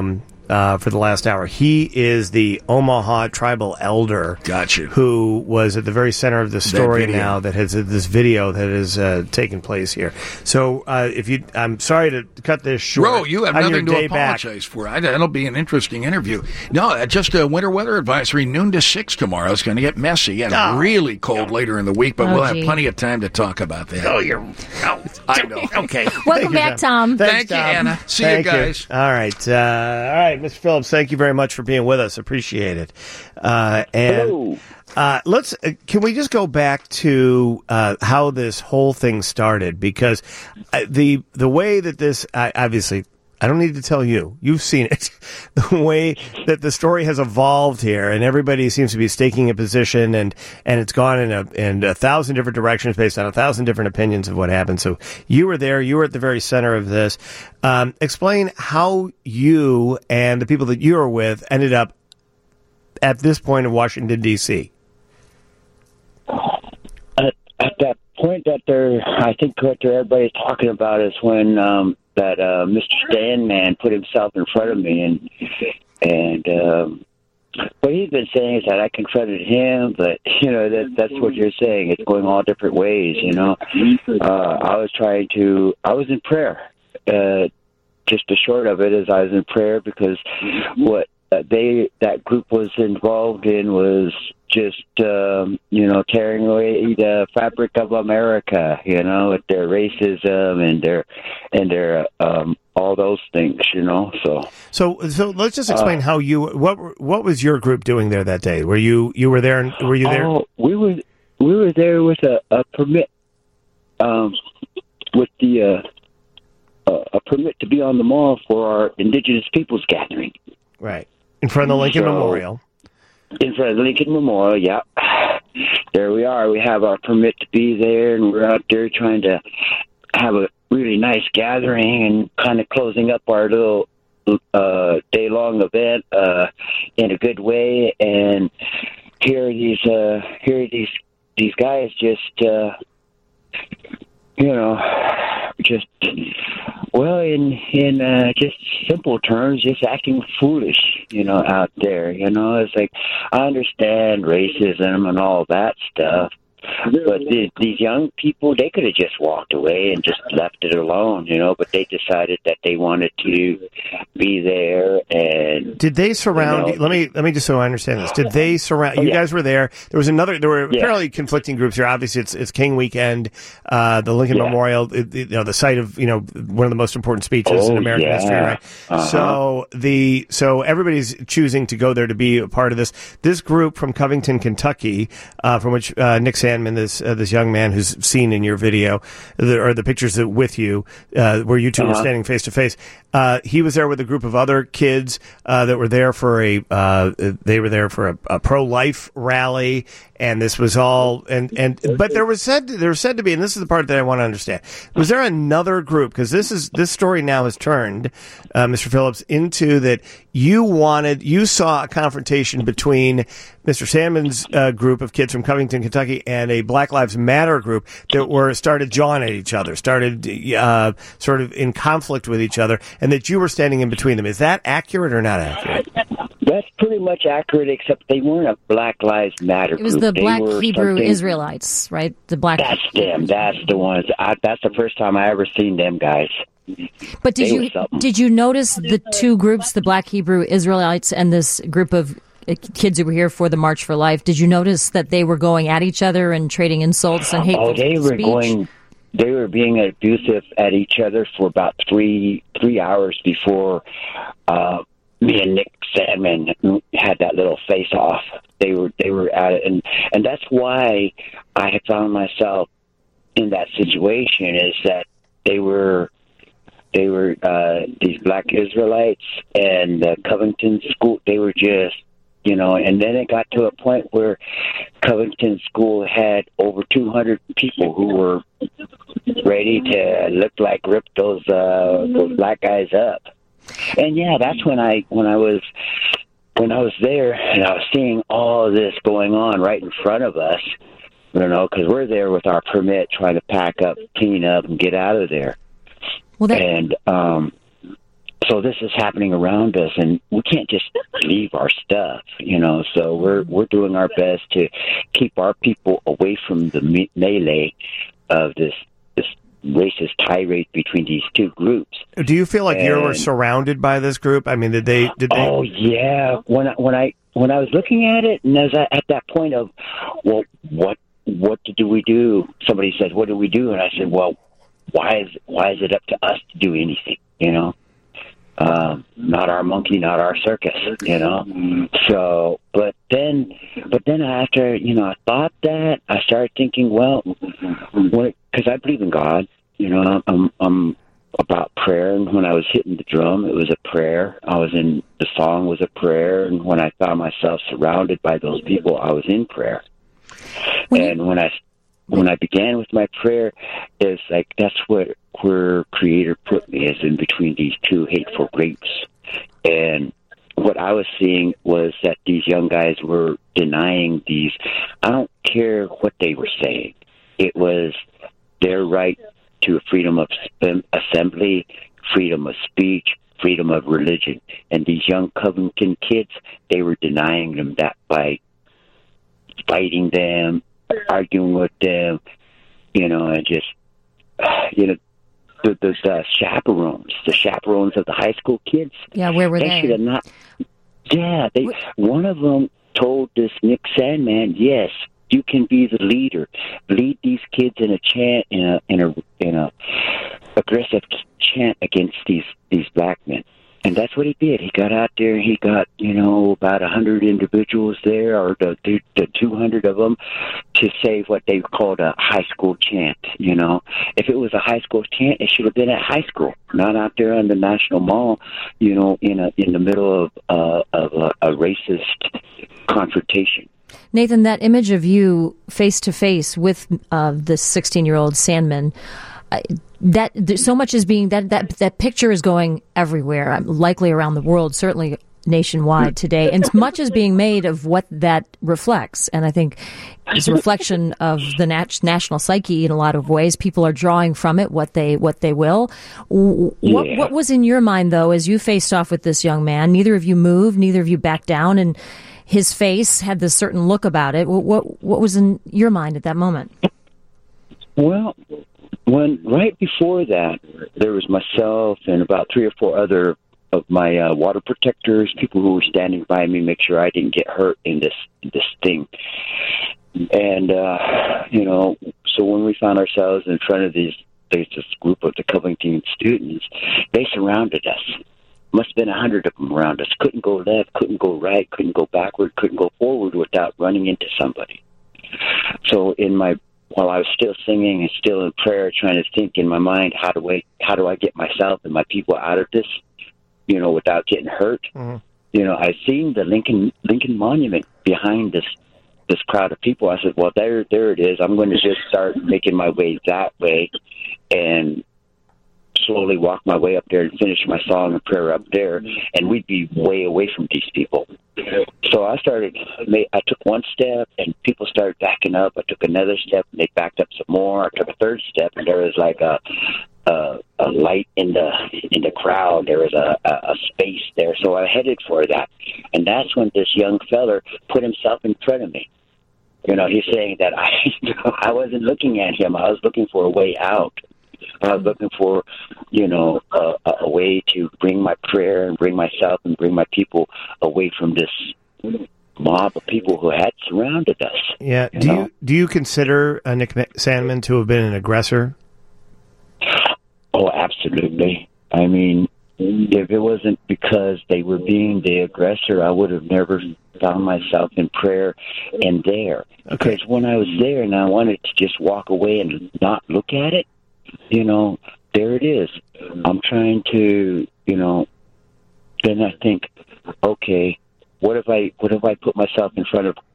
for the last hour. He is the Omaha tribal elder. Gotcha. Who was at the very center of the story now that has this video that has taken place here. So I'm sorry to cut this short. Ro, you have nothing to apologize for. That'll be an interesting interview. No, just a winter weather advisory, noon to 6 tomorrow. It's going to get messy and really cold later in the week, but we'll have plenty of time to talk about that. I know. Okay. Welcome back, Tom. Thank you, Anna. See you guys. All right, Mr. Phillips. Thank you very much for being with us. Appreciate it. Can we just go back to how this whole thing started? Because the way that this obviously. I don't need to tell you. You've seen it. The way that the story has evolved here, and everybody seems to be staking a position, and it's gone in a 1,000 different directions based on 1,000 different opinions of what happened. So you were there. You were at the very center of this. Explain how you and the people that you were with ended up at this point in Washington, D.C. At that point that I think what everybody's talking about is when that Mr. Sandman put himself in front of me, and what he's been saying is that I confronted him, but that's what you're saying. It's going all different ways. I was in prayer. Just the short of it is I was in prayer because what that group was involved in was just tearing away the fabric of America, with their racism and their all those things, So let's just explain how what was your group doing there that day? Were you there? And were you there? We were there with a permit, with the a permit to be on the mall for our Indigenous Peoples gathering. Right. In front of the Lincoln Memorial. In front of the Lincoln Memorial, yeah. There we are. We have our permit to be there, and we're out there trying to have a really nice gathering and kind of closing up our little day-long event in a good way. And here are these guys just in just simple terms, just acting foolish, out there. It's like, I understand racism and all that stuff, but these young people, they could have just walked away and just left it alone, but they decided that they wanted to be there. And did they surround you? Let me just so I understand this. Did they surround you? Guys were there. There were fairly conflicting groups here. Obviously it's King Weekend, the Lincoln Memorial, the site of one of the most important speeches in American history, right? So everybody's choosing to go there to be a part of this group from Covington, Kentucky, from which Nick Sandman, this young man who's seen in your video, or the pictures with you, where you two were standing face to face. He was there with a group of other kids that were there for a pro-life rally, and this was all but there was said to be, and this is the part that I want to understand. Was there another group? Because this story now has turned, Mr. Phillips, into that you saw a confrontation between Mr. Sandman's group of kids from Covington, Kentucky, and a Black Lives Matter group that started jawing at each other, started sort of in conflict with each other, and that you were standing in between them. Is that accurate or not accurate? That's pretty much accurate, except they weren't a Black Lives Matter group. It was the Black Hebrew Israelites, right? That's them. That's the ones. That's the first time I ever seen them guys. But did you notice the two groups, the Black Hebrew Israelites and this group of kids who were here for the March for Life? Did you notice that they were going at each other and trading insults and hateful speech? They were being abusive at each other for about three hours before me and Nick Sandman had that little face off. They were at it, and that's why I had found myself in that situation. Is that they were these Black Israelites and the Covington School. They were just and then it got to a point where Covington School had over 200 people who were ready to look like rip those black guys up. And that's when I was there and I was seeing all of this going on right in front of us, because we're there with our permit trying to pack up, clean up, and get out of there. Well, and so this is happening around us, and we can't just leave our stuff, So we're doing our best to keep our people away from the melee of this racist tirade between these two groups. Do you feel like you were surrounded by this group? I mean, did they? Oh yeah. When I was looking at it, and as at that point of, well, what do we do? Somebody said, "What do we do?" And I said, "Well, why is it up to us to do anything?" Not our monkey, not our circus, So, but then after, I thought that, I started thinking, well, because I believe in God, I'm about prayer. And when I was hitting the drum, it was a prayer. The song was a prayer. And when I found myself surrounded by those people, I was in prayer. And when I began with my prayer, it's like that's where Creator put me, is in between these two hateful grapes. And what I was seeing was that these young guys were denying these. I don't care what they were saying. It was their right to freedom of assembly, freedom of speech, freedom of religion. And these young Covington kids, they were denying them that by fighting them, arguing with them, and just, the chaperones of the high school kids. Yeah, where were they? Should have not. Yeah, one of them told this Nick Sandman, yes, you can be the leader. Lead these kids in a chant, in a aggressive chant against these black men. And that's what he did. He got out there. He got, about 100 individuals there, or the 200 of them, to say what they called a high school chant. If it was a high school chant, it should have been at high school, not out there on the National Mall, in the middle of a racist confrontation. Nathan, that image of you face to face with this 16-year-old Sandman. That so much is being that picture is going everywhere, likely around the world, certainly nationwide today, and much is being made of what that reflects. And I think it's a reflection of the national psyche in a lot of ways. People are drawing from it what they will. What was in your mind, though, as you faced off with this young man? Neither of you moved, neither of you backed down, and his face had this certain look about it. What was in your mind at that moment? Well, right before that, there was myself and about 3 or 4 other of my water protectors, people who were standing by me, make sure I didn't get hurt in this thing. And so when we found ourselves in front of this group of the Covington students, they surrounded us. Must have been 100 of them around us. Couldn't go left, couldn't go right, couldn't go backward, couldn't go forward without running into somebody. So while I was still singing and still in prayer, trying to think in my mind, how do I get myself and my people out of this, without getting hurt? Mm-hmm. I seen the Lincoln Monument behind this crowd of people. I said, well, there it is. I'm going to just start making my way that way and slowly walk my way up there and finish my song and prayer up there, and we'd be way away from these people. So I took one step, and people started backing up. I took another step, and they backed up some more. I took a third step, and there was like a light in the crowd. There was a space there, so I headed for that. And that's when this young feller put himself in front of me. He's saying that I wasn't looking at him. I was looking for a way out. I was looking for, a way to bring my prayer and bring myself and bring my people away from this mob of people who had surrounded us. Yeah. Do you consider Nick Sandman to have been an aggressor? Oh, absolutely. I mean, if it wasn't because they were being the aggressor, I would have never found myself in prayer and there. Okay. Because when I was there and I wanted to just walk away and not look at it, there it is. I'm trying to, then I think, okay, what if I put myself in front of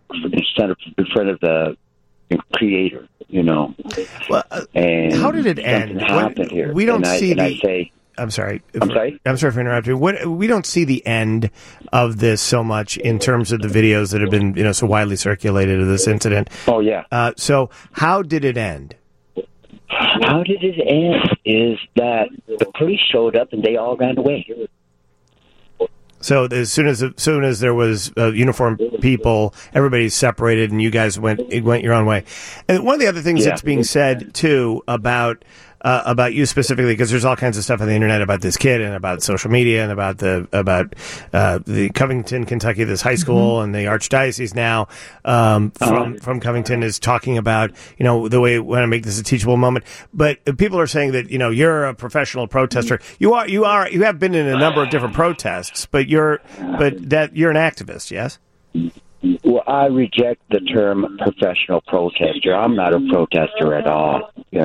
the Creator, Well, and how did it end? Happened here. We don't see I'm sorry. I'm sorry for interrupting. We don't see the end of this so much in terms of the videos that have been, so widely circulated of this incident. Oh yeah. So how did it end? How did it end is that the police showed up and they all ran away. So as soon as there was uniformed people, everybody's separated, and you guys went your own way. And one of the other things that's being said too about you specifically, because there's all kinds of stuff on the internet about this kid and about social media and about the Covington, Kentucky, this high school, and the archdiocese now from Covington is talking about, the way we want to make this a teachable moment. But people are saying that, you're a professional protester. You have been in a number of different protests, but you're an activist, yes? Well, I reject the term professional protester. I'm not a protester at all,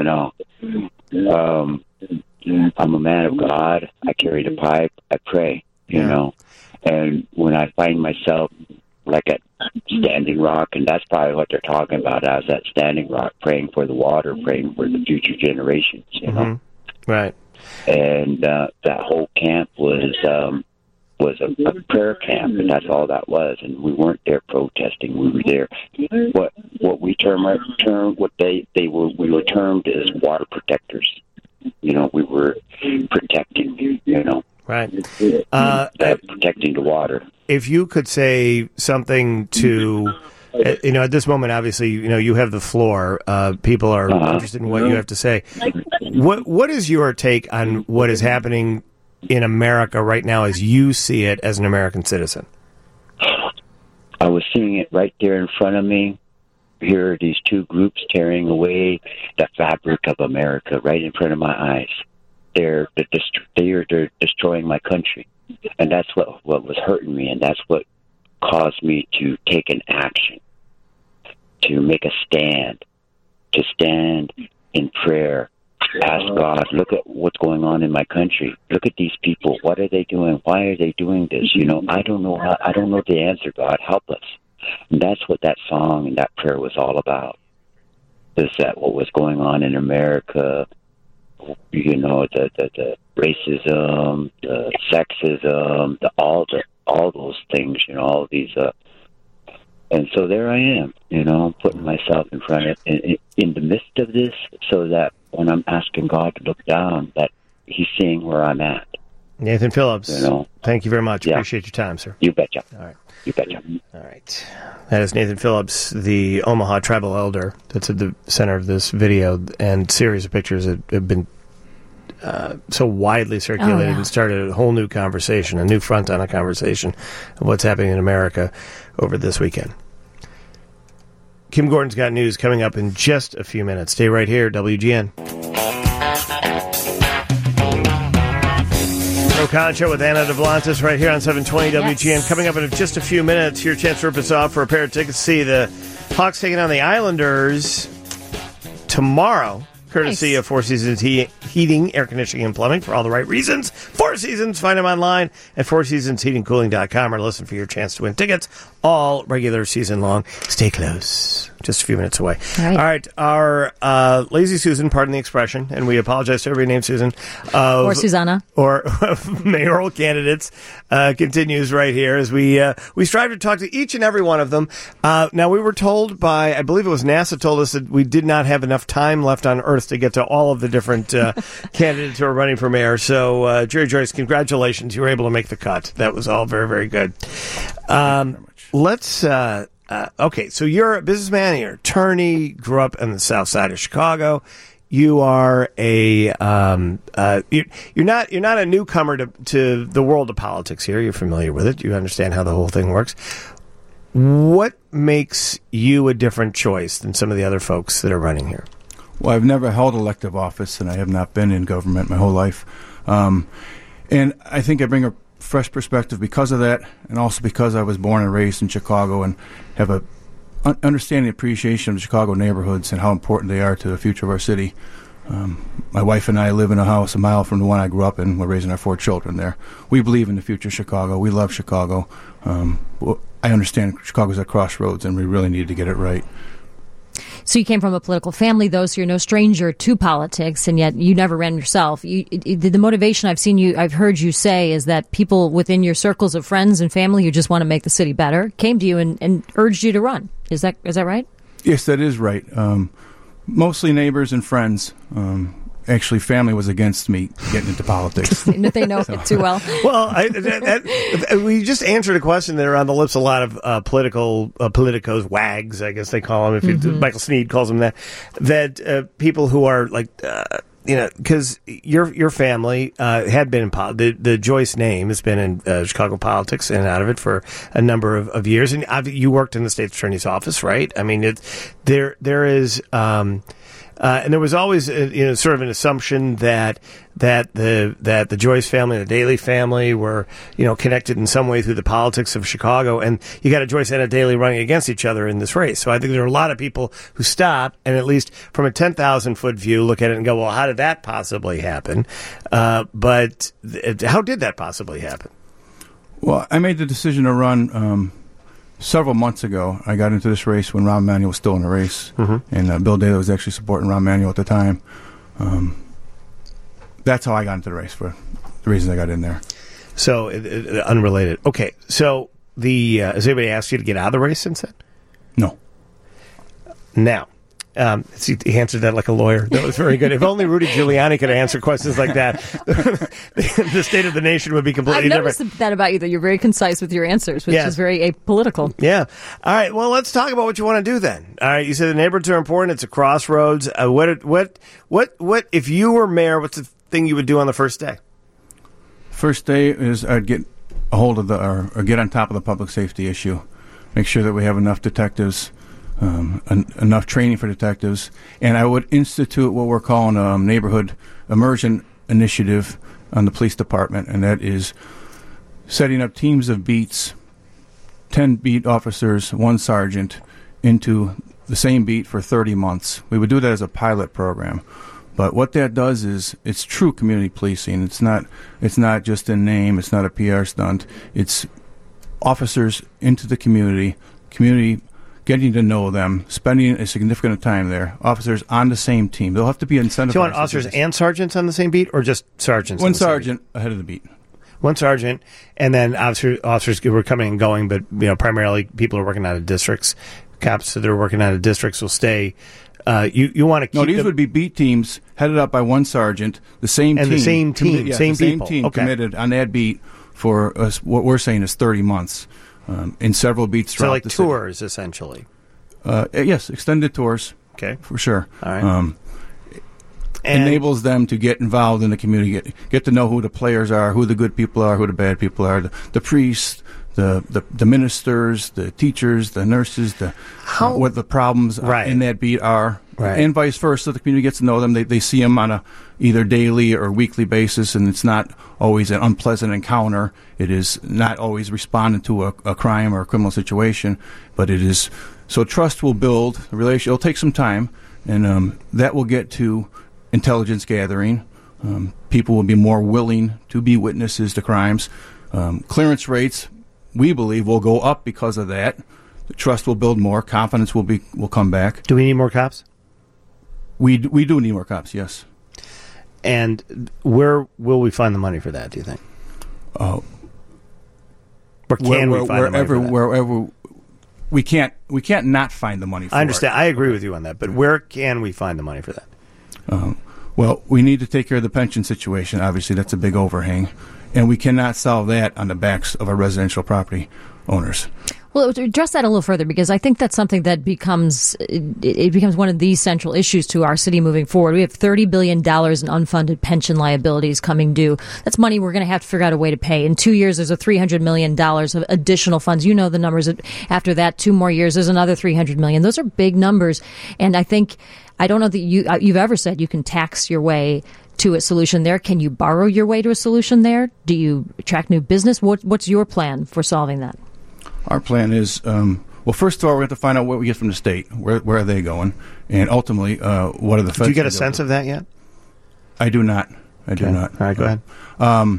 I'm a man of God. I carry the pipe. I pray, And when I find myself like at Standing Rock, and that's probably what they're talking about, I was at Standing Rock praying for the water, praying for the future generations, Right. And that whole camp was a prayer camp, and that's all that was. And we weren't there protesting. We were there. We were termed as water protectors. We were protecting. Right. Protecting the water. If you could say something to, at this moment, obviously, you have the floor. People are interested in what you have to say. What is your take on what is happening in America right now as you see it as an American citizen? I was seeing it right there in front of me. Here are these two groups tearing away the fabric of America right in front of my eyes. They're destroying my country. And that's what was hurting me, and that's what caused me to take an action, to make a stand, to stand in prayer. Ask God, look at what's going on in my country. Look at these people. What are they doing? Why are they doing this? I don't know I don't know the answer. God, help us. And that's what that song and that prayer was all about. Is that what was going on in America? The racism, the sexism, all those things. All these. And so there I am. Putting myself in front of in the midst of this, so that when I'm asking God to look down, that He's seeing where I'm at. Nathan Phillips, thank you very much. Yeah. Appreciate your time, sir. You betcha. All right. You betcha. All right. That is Nathan Phillips, the Omaha tribal elder that's at the center of this video and series of pictures that have been so widely circulated and started a whole new conversation, a new front on a conversation of what's happening in America over this weekend. Kim Gordon's got news coming up in just a few minutes. Stay right here, WGN. O'Connor Show with Anna DeVlantis right here on 720 WGN. Yes. Coming up in just a few minutes, your chance to rip us off for a pair of tickets to see the Hawks taking on the Islanders tomorrow. Courtesy of Four Seasons Heating, Air Conditioning, and Plumbing for all the right reasons. Four Seasons, find them online at fourseasonsheatingcooling.com or listen for your chance to win tickets all regular season long. Stay close. Just a few minutes away. All right. Our Lazy Susan, pardon the expression, and we apologize to everybody named Susan. Or Susanna. Or mayoral candidates continues right here as we strive to talk to each and every one of them. Now, we were told by, I believe it was NASA told us that we did not have enough time left on Earth to get to all of the different candidates who are running for mayor. So, Jerry Joyce, congratulations. You were able to make the cut. That was all very, very good. Let's... okay, so you're a businessman, you're an attorney, grew up in the south side of Chicago. You are a you're not a newcomer to the world of politics here. You're familiar with it. You understand how the whole thing works. What makes you a different choice than some of the other folks that are running here? Well, I've never held elective office, and I have not been in government my whole life. And I think I bring a fresh perspective because of that, and also because I was born and raised in Chicago and have a understanding appreciation of the Chicago neighborhoods and how important they are to the future of our city. My wife and I live in a house a mile from the one I grew up in. We're raising our 4 children there. We believe in the future of Chicago. We love Chicago. I understand Chicago's at crossroads, and we really need to get it right. So you came from a political family, though, so you're no stranger to politics, and yet you never ran yourself. The motivation I've heard you say is that people within your circles of friends and family who just want to make the city better came to you and urged you to run. Is that right? Yes, that is right. Mostly neighbors and friends. actually family was against me getting into politics. They know it too well. Well, we just answered a question that are on the lips of a lot of politicos, wags, I guess they call them. Michael Sneed calls them that people who are like, because your family had been in the Joyce name has been in Chicago politics and out of it for a number of years, and you worked in the state's attorney's office, right? I mean, there is. And there was always, sort of an assumption that the Joyce family, the Daley family, were connected in some way through the politics of Chicago. And you got a Joyce and a Daley running against each other in this race. So I think there are a lot of people who stop and, at least from a 10,000-foot view, look at it and go, "Well, how did that possibly happen?" But how did that possibly happen? Well, I made the decision to run. Several months ago, I got into this race when Rahm Emanuel was still in the race, and Bill Daley was actually supporting Rahm Emanuel at the time. That's how I got into the race, for the reasons I got in there. So, unrelated. Okay, so has anybody asked you to get out of the race since then? No. Now, he answered that like a lawyer. That was very good. If only Rudy Giuliani could answer questions like that, the state of the nation would be completely different. I've noticed that about you, that you're very concise with your answers, which is very apolitical. Yeah. All right. Well, let's talk about what you want to do then. All right. You said the neighborhoods are important. It's a crossroads. What if you were mayor? What's the thing you would do on the first day? First day is I'd get a hold of or get on top of the public safety issue. Make sure that we have enough detectives. Enough training for detectives, and I would institute what we're calling a neighborhood immersion initiative on the police department, and that is setting up teams of beats, 10 beat officers, 1 sergeant, into the same beat for 30 months. We would do that as a pilot program. But what that does is it's true community policing. It's not just in name. It's not a PR stunt. It's officers into the community getting to know them, spending a significant time there. Officers on the same team. They'll have to be incentivized. Do you want officers and sergeants on the same beat, or just sergeants? One sergeant ahead of the beat. One sergeant, and then officers who are coming and going, but primarily people who are working out of districts. Cops that are working out of districts will stay. You want to keep these would be beat teams headed up by one sergeant, the same team. Same people. Committed on that beat for us. What we're saying is 30 months. In several beats throughout the city. So like tours, essentially? Yes, extended tours. Okay. For sure. All right. Enables them to get involved in the community, get to know who the players are, who the good people are, who the bad people are, the priests, the ministers, the teachers, the nurses, what the problems in that beat are. Right. And vice versa. The community gets to know them. They see them on a either daily or weekly basis, and it's not always an unpleasant encounter. It is not always responding to a crime or a criminal situation, but it is. So trust will build. The relation. It'll take some time, and that will get to intelligence gathering. People will be more willing to be witnesses to crimes. Clearance rates, we believe, will go up because of that. The trust will build more. Confidence will come back. Do we need more cops? We do need more cops, yes. And where will we find the money for that, do you think? Where can we find the money for that? Wherever we can't not find the money for it. I understand. I agree with you on that. But where can we find the money for that? Well, we need to take care of the pension situation. Obviously, that's a big overhang. And we cannot solve that on the backs of our residential property owners. Well, to address that a little further, because I think that's something that becomes one of the central issues to our city moving forward. We have $30 billion in unfunded pension liabilities coming due. That's money we're going to have to figure out a way to pay. In 2 years, there's a $300 million of additional funds. You know the numbers. After that, 2 more years, there's another $300 million. Those are big numbers. And I don't know that you've ever said you can tax your way to a solution there. Can you borrow your way to a solution there? Do you attract new business? What's your plan for solving that? Our plan is, first of all, we have to find out what we get from the state. Where are they going? And ultimately, what are the feds? Do you get a sense of that yet? I do not. I do not. All right, go ahead.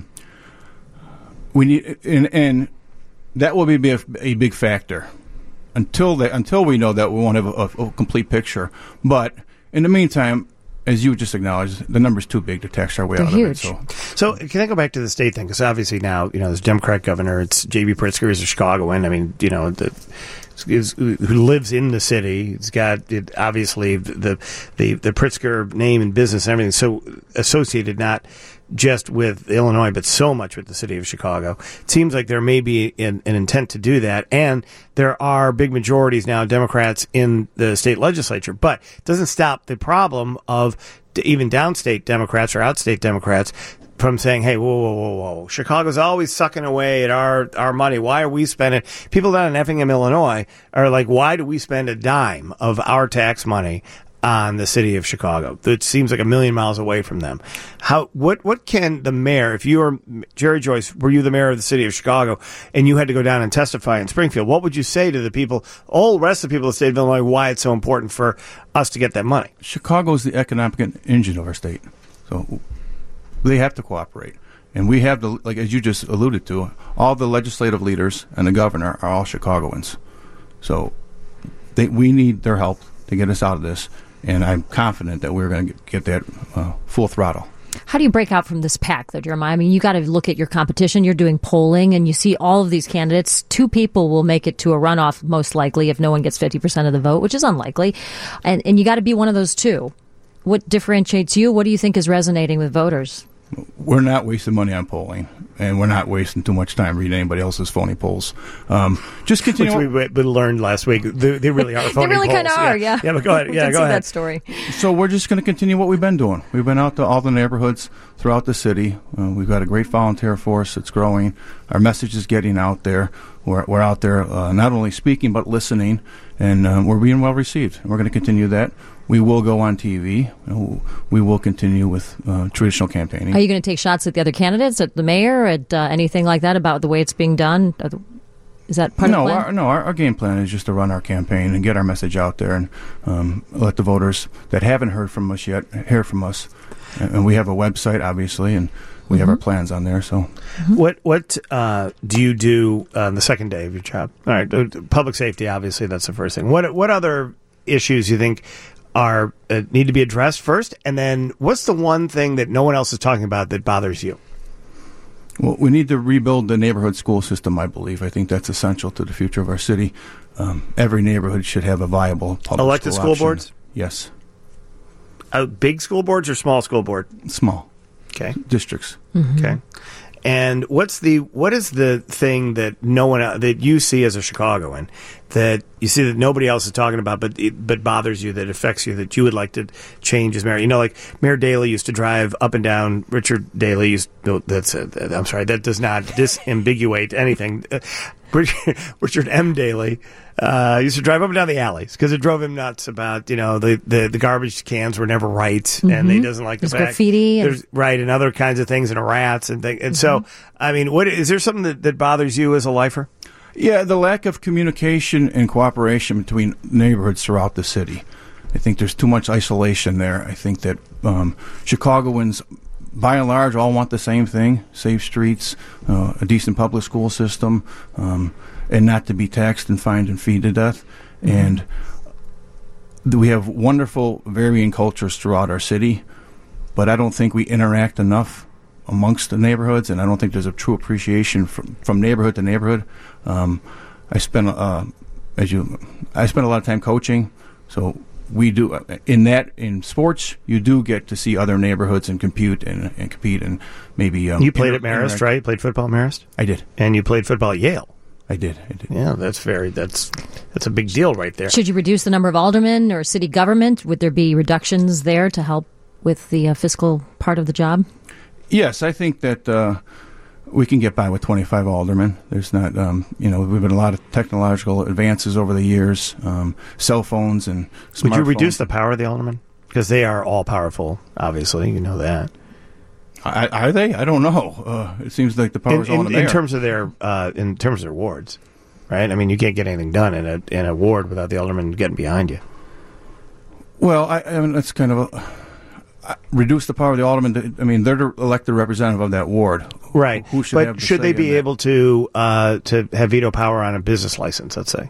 We need, and that will be a big factor. Until we know that, we won't have a complete picture. But in the meantime, as you just acknowledged, the number's too big to tax our way out of it. So can I go back to the state thing? Because obviously now, there's a Democrat governor. It's J.B. Pritzker is a Chicagoan. I mean, who lives in the city. He's got obviously the Pritzker name and business and everything so associated not just with Illinois, but so much with the city of Chicago. It seems like there may be an intent to do that, and there are big majorities now, Democrats in the state legislature. But it doesn't stop the problem of even downstate Democrats or outstate Democrats from saying, hey, whoa. Chicago's always sucking away at our money. Why are we spending? People down in Effingham, Illinois are like, why do we spend a dime of our tax money on the city of Chicago? It seems like a million miles away from them. What can the mayor, if you were Jerry Joyce, were you the mayor of the city of Chicago and you had to go down and testify in Springfield, what would you say to the people, all the rest of the people of the state of Illinois, why it's so important for us to get that money? Chicago is the economic engine of our state. So they have to cooperate. And we have, like as you just alluded to, all the legislative leaders and the governor are all Chicagoans. So we need their help to get us out of this. And I'm confident that we're going to get that full throttle. How do you break out from this pack, though, Jeremiah? I mean, you got to look at your competition. You're doing polling, and you see all of these candidates. 2 people will make it to a runoff, most likely, if no one gets 50% of the vote, which is unlikely. And you got to be one of those 2. What differentiates you? What do you think is resonating with voters? We're not wasting money on polling, and we're not wasting too much time reading anybody else's phony polls. Just continue. Which we learned last week. They really are phony polls. They really kind of are, yeah. Yeah, but go ahead. Yeah, go ahead. That story. So we're just going to continue what we've been doing. We've been out to all the neighborhoods throughout the city. We've got a great volunteer force that's growing. Our message is getting out there. We're out there not only speaking but listening, and we're being well received. And we're going to continue that. We will go on TV. We will continue with traditional campaigning. Are you going to take shots at the other candidates, at the mayor, at anything like that about the way it's being done? Is that part of the plan? Our game plan is just to run our campaign and get our message out there and let the voters that haven't heard from us yet hear from us. And we have a website, obviously, and we have our plans on there. So, what do you do on the second day of your job? All right, public safety, obviously, that's the first thing. What other issues you think are need to be addressed first, and then what's the one thing that no one else is talking about that bothers you? Well, we need to rebuild the neighborhood school system, I believe. I think that's essential to the future of our city. Every neighborhood should have a viable public elected school boards? Yes. Big school boards or small school board? Small. Okay. Districts. Mm-hmm. Okay. And what is the thing that no one that you see as a Chicagoan that you see that nobody else is talking about, but bothers you, that affects you, that you would like to change as mayor? You know, like Mayor Daley used to drive up and down. Richard Daley used. I'm sorry, that does not disambiguate anything. Richard M. Daley used to drive up and down the alleys because it drove him nuts about, the garbage cans were never right, and he doesn't like the fact graffiti there's right and other kinds of things and rats and things. And so, I mean, what is there something that bothers you as a lifer? Yeah, the lack of communication and cooperation between neighborhoods throughout the city. I think there's too much isolation there. I think that Chicagoans, by and large, all want the same thing: safe streets, a decent public school system, and not to be taxed and fined and feed to death. And we have wonderful, varying cultures throughout our city, but I don't think we interact enough amongst the neighborhoods, and I don't think there's a true appreciation from neighborhood to neighborhood. I spend a lot of time coaching, so we do in sports. You do get to see other neighborhoods and compete and maybe. You played at Marist, right? You played football at Marist. I did, and you played football at Yale. I did. Yeah, that's a big deal right there. Should you reduce the number of aldermen or city government? Would there be reductions there to help with the fiscal part of the job? Yes, I think that we can get by with 25 aldermen. There's not, we've been a lot of technological advances over the years, cell phones and smartphones. Would you reduce the power of the aldermen? Because they are all powerful, obviously. You know that. Are they? I don't know. It seems like the power is all in the mayor. In terms of their wards, right? I mean, you can't get anything done in a ward without the alderman getting behind you. Well, I mean, that's kind of reduce the power of the alderman. They're the elected representative of that ward, right? Who should have should they be able to have veto power on a business license? Let's say.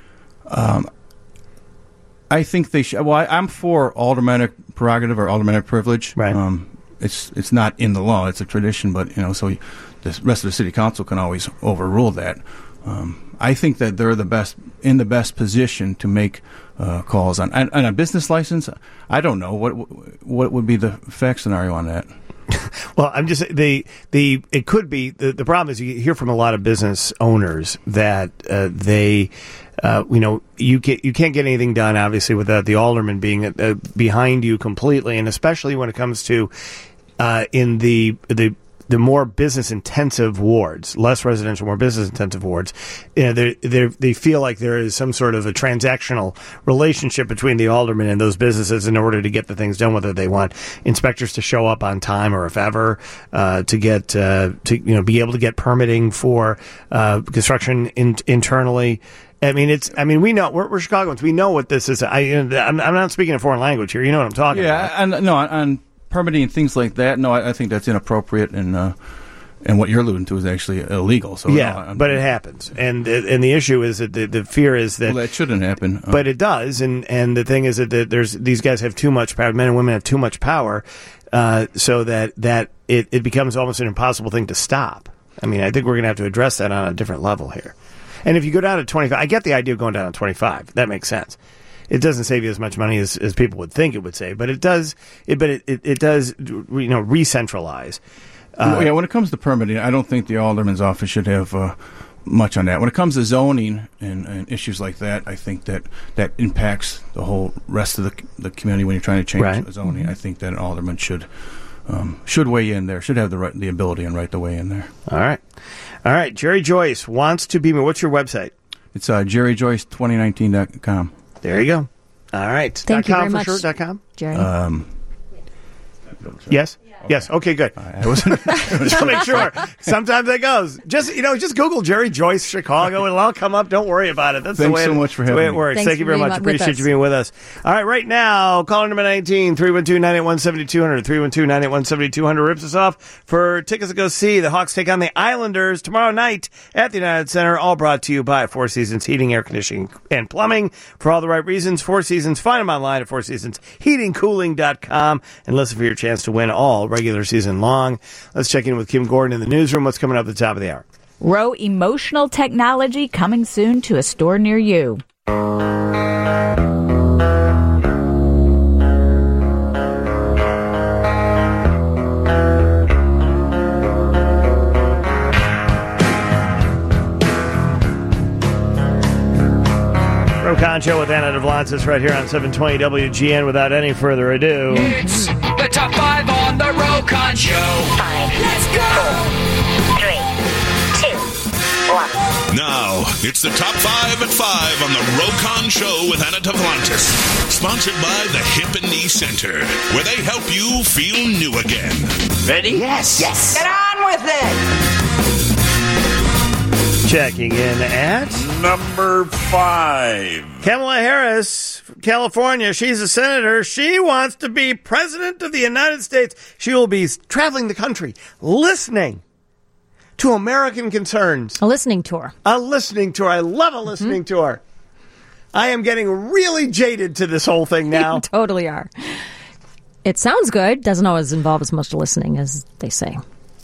I think they should. Well, I'm for aldermanic prerogative or aldermanic privilege. Right. It's not in the law; it's a tradition. But so the rest of the city council can always overrule that. I think that they're in the best position to make calls on a business license. I don't know what would be the fact scenario on that. Well, I'm just it could be the problem is you hear from a lot of business owners that you can't get anything done obviously without the alderman being behind you completely, and especially when it comes to in the more business intensive wards, less residential, more business intensive wards, they feel like there is some sort of a transactional relationship between the alderman and those businesses in order to get the things done, whether they want inspectors to show up on time or if ever, to get, be able to get permitting for, construction internally. We know we're Chicagoans. We know what this is. I'm not speaking a foreign language here. You know what I'm talking about. On permitting and things like that. No, I think that's inappropriate, and what you're alluding to is actually illegal. So but it happens, and the issue is that the fear is that that shouldn't happen, but it does, and the thing is that there's these guys have too much power. Men and women have too much power, so that it becomes almost an impossible thing to stop. I think we're going to have to address that on a different level here. And if you go down to 25, I get the idea of going down to 25. That makes sense. It doesn't save you as much money as people would think it would save, but it does. It does, re-centralize. When it comes to permitting, I don't think the alderman's office should have much on that. When it comes to zoning and issues like that, I think that impacts the whole rest of the community when you're trying to change zoning. I think that an alderman should weigh in there. Should have the ability and right to weigh in there. All right. Jerry Joyce wants to be. What's your website? It's jerryjoyce2019.com. There you go. All right. Thank you very much. For sure. .com? Jerry. Yes? Yes. Okay, good. I wasn't just to make sure. Sometimes it goes. Just Google Jerry Joyce Chicago and it'll all come up. Don't worry about it. That's Thanks the way so much for having me. it works. Thanks Thank you very much. Appreciate you being with us. All right, right now, caller number 19, 312-981-7200, 312-981-7200 rips us off for tickets to go see the Hawks take on the Islanders tomorrow night at the United Center, all brought to you by Four Seasons Heating, Air Conditioning, and Plumbing. For all the right reasons, Four Seasons. Find them online at fourseasonsheatingcooling.com and listen for your chance to win all regular season long. Let's check in with Kim Gordon in the newsroom. What's coming up at the top of the hour? Row Emotional Technology coming soon to a store near you. Row Concho with Anna Devlantis right here on 720 WGN. Without any further ado, it's the top 5 on the Row Con Show. 5. Let's go. 4, 3, 2, 1. Now, it's the top 5 at 5 on the Row Con Show with Anna Devlantis. Sponsored by the Hip and Knee Center, where they help you feel new again. Ready? Yes. Get on with it. Checking in at number 5. Kamala Harris from California. She's a senator. She wants to be president of the United States. She will be traveling the country, listening to American concerns. A listening tour. A listening tour. I love a listening tour. I am getting really jaded to this whole thing now. You totally are. It sounds good. Doesn't always involve as much listening as they say.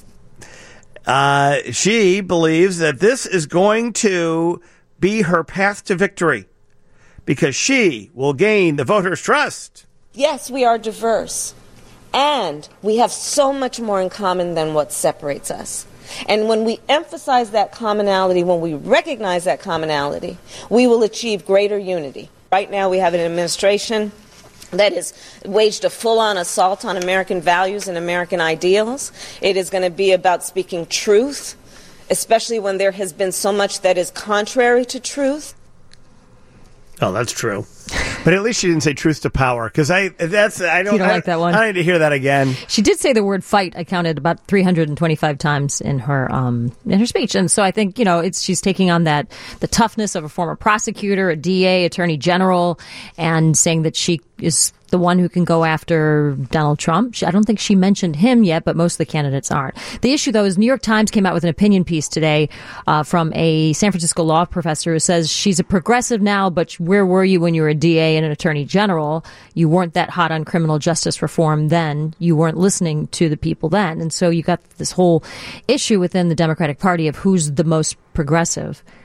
She believes that this is going to be her path to victory because she will gain the voters' trust. Yes, we are diverse, and we have so much more in common than what separates us. And when we emphasize that commonality, when we recognize that commonality, we will achieve greater unity. Right now we have an administration that has waged a full-on assault on American values and American ideals. It is going to be about speaking truth, especially when there has been so much that is contrary to truth. Oh, that's true. But at least she didn't say truth to power, because I don't like that one. I need to hear that again. She did say the word fight. I counted about 325 times in her speech, and so I think she's taking on the toughness of a former prosecutor, a DA, attorney general, and saying that she is the one who can go after Donald Trump. I don't think she mentioned him yet, but most of the candidates aren't. The issue, though, is New York Times came out with an opinion piece today from a San Francisco law professor who says she's a progressive now, but where were you when you were a DA and an attorney general? You weren't that hot on criminal justice reform then. You weren't listening to the people then. And so you got this whole issue within the Democratic Party of who's the most progressive.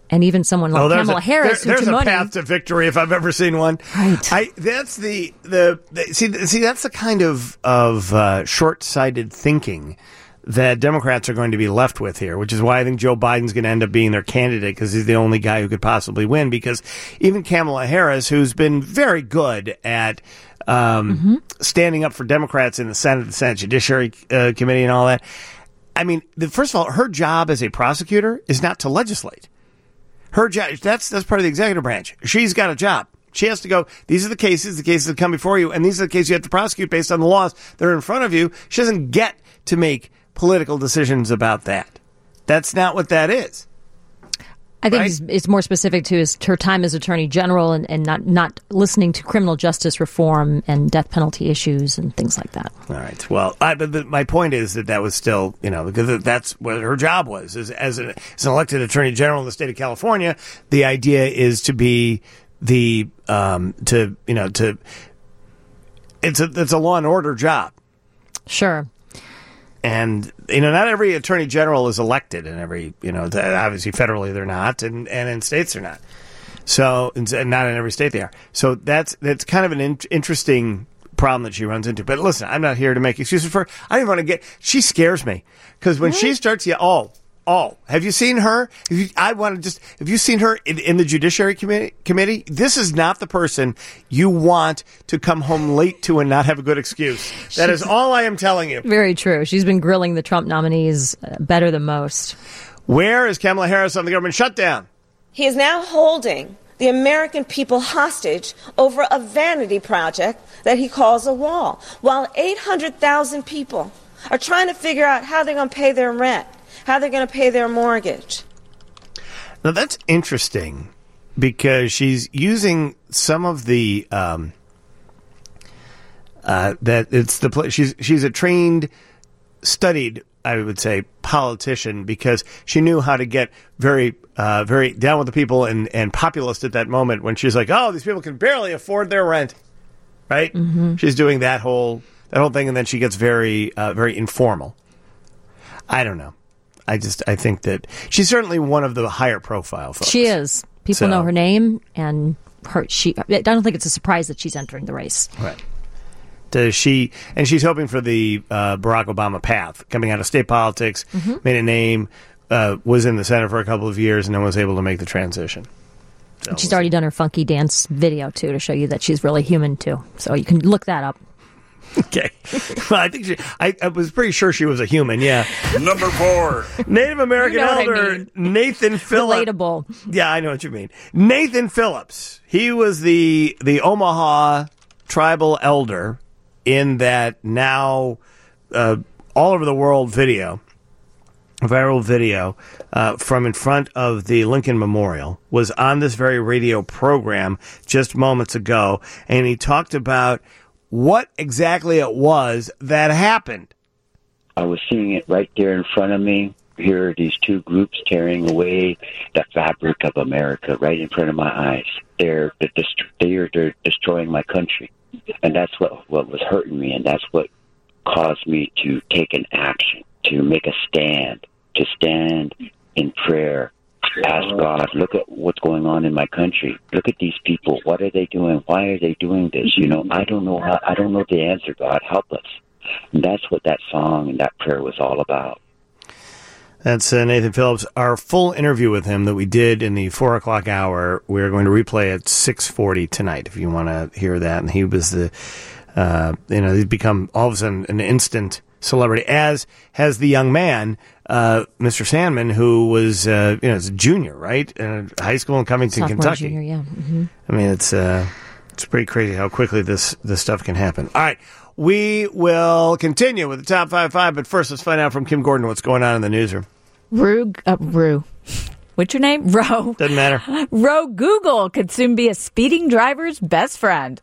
And even someone like Kamala Harris, there's who a path to victory if I've ever seen one. Right. That's see that's the kind of short-sighted thinking that Democrats are going to be left with here, which is why I think Joe Biden's going to end up being their candidate because he's the only guy who could possibly win. Because even Kamala Harris, who's been very good at standing up for Democrats in the Senate Judiciary Committee and all that. I mean, first of all, her job as a prosecutor is not to legislate. Her job, that's part of the executive branch. She's got a job. She has to go, these are the cases that come before you, and these are the cases you have to prosecute based on the laws that are in front of you. She doesn't get to make political decisions about that. That's not what that is. I think it's more specific to her time as Attorney General and not listening to criminal justice reform and death penalty issues and things like that. All right. Well, but my point is that was still, because that's what her job was. As an elected Attorney General in the state of California, the idea is to be it's a law and order job. Sure. And, not every attorney general is elected, and obviously federally they're not, and in states they're not. So, and not in every state they are. So that's kind of an interesting problem that she runs into. But listen, I'm not here to make excuses for her. I don't even want to she scares me. Because when she starts, have you seen her? Have you seen her in the Judiciary Committee? This is not the person you want to come home late to and not have a good excuse. That is all I am telling you. Very true. She's been grilling the Trump nominees better than most. Where is Kamala Harris on the government shutdown? He is now holding the American people hostage over a vanity project that he calls a wall, while 800,000 people are trying to figure out how they're going to pay their rent, how they're going to pay their mortgage. Now, that's interesting because she's using some of the she's a trained, studied, I would say, politician because she knew how to get very down with the people and populist at that moment when she's like, oh, these people can barely afford their rent, right? Mm-hmm. She's doing that whole thing, and then she gets very informal. I don't know. I think that she's certainly one of the higher profile folks. She is. People know her name, and I don't think it's a surprise that she's entering the race. Right. She's hoping for the Barack Obama path, coming out of state politics, made a name, was in the Senate for a couple of years, and then was able to make the transition. So she's already done her funky dance video, too, to show you that she's really human, too. So you can look that up. Okay. Well, I think I was pretty sure she was a human, yeah. Number 4. Native American elder Nathan Phillips. Relatable. Yeah, I know what you mean. Nathan Phillips. He was the Omaha tribal elder in that now all over the world viral video from in front of the Lincoln Memorial, was on this very radio program just moments ago, and he talked about what exactly it was that happened. I was seeing it right there in front of me. Here are these two groups tearing away the fabric of America right in front of my eyes. They're destroying my country. And that's what was hurting me, and that's what caused me to take an action, to make a stand, to stand in prayer, ask God, look at what's going on in my country. Look at these people. What are they doing? Why are they doing this? I don't know I don't know the answer, God. Help us. And that's what that song and that prayer was all about. That's Nathan Phillips. Our full interview with him that we did in the 4 o'clock hour, we're going to replay at 6:40 tonight, if you want to hear that. And he was he's become all of a sudden an instant celebrity, as has the young man, Mr. Sandman, who was, as a junior, right? In high school in Covington, Sophomore, Kentucky. Junior, yeah. Mm-hmm. I mean, it's pretty crazy how quickly this stuff can happen. All right. We will continue with the top 5, but first let's find out from Kim Gordon what's going on in the newsroom. Rue. What's your name? Ro. Doesn't matter. Ro Google could soon be a speeding driver's best friend.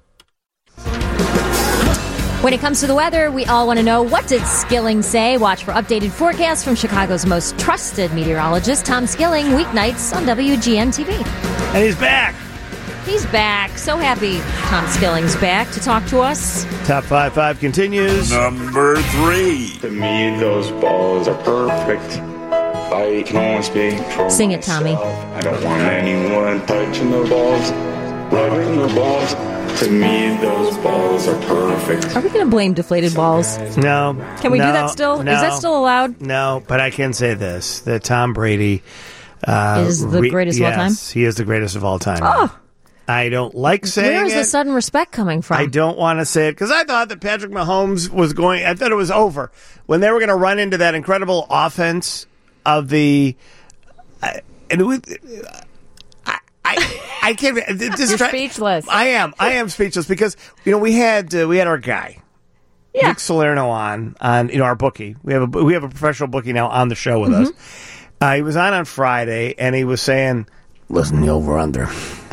When it comes to the weather, we all want to know, what did Skilling say? Watch for updated forecasts from Chicago's most trusted meteorologist, Tom Skilling, weeknights on WGN-TV. And he's back. He's back. So happy Tom Skilling's back to talk to us. Top 5 continues. Number 3. To me, those balls are perfect. I can only speak for Sing it, Tommy. myself. I don't want anyone touching the balls, rubbing the balls. To me, those balls are perfect. Are we going to blame deflated balls? No. Can we do No, that still? no. Is that still allowed? No, but I can say this: that Tom Brady Is the greatest of all time? Yes, he is the greatest of all time. Oh. I don't like saying Where is it. the sudden respect coming from? I don't want to say it because I thought that Patrick Mahomes was going. I thought it was over when they were going to run into that incredible offense of the. I can't. You're speechless. I am speechless because we had our guy. Yeah. Nick Salerno on our bookie. We have a professional bookie now on the show with us. He was on Friday and he was saying, "Listen, the over under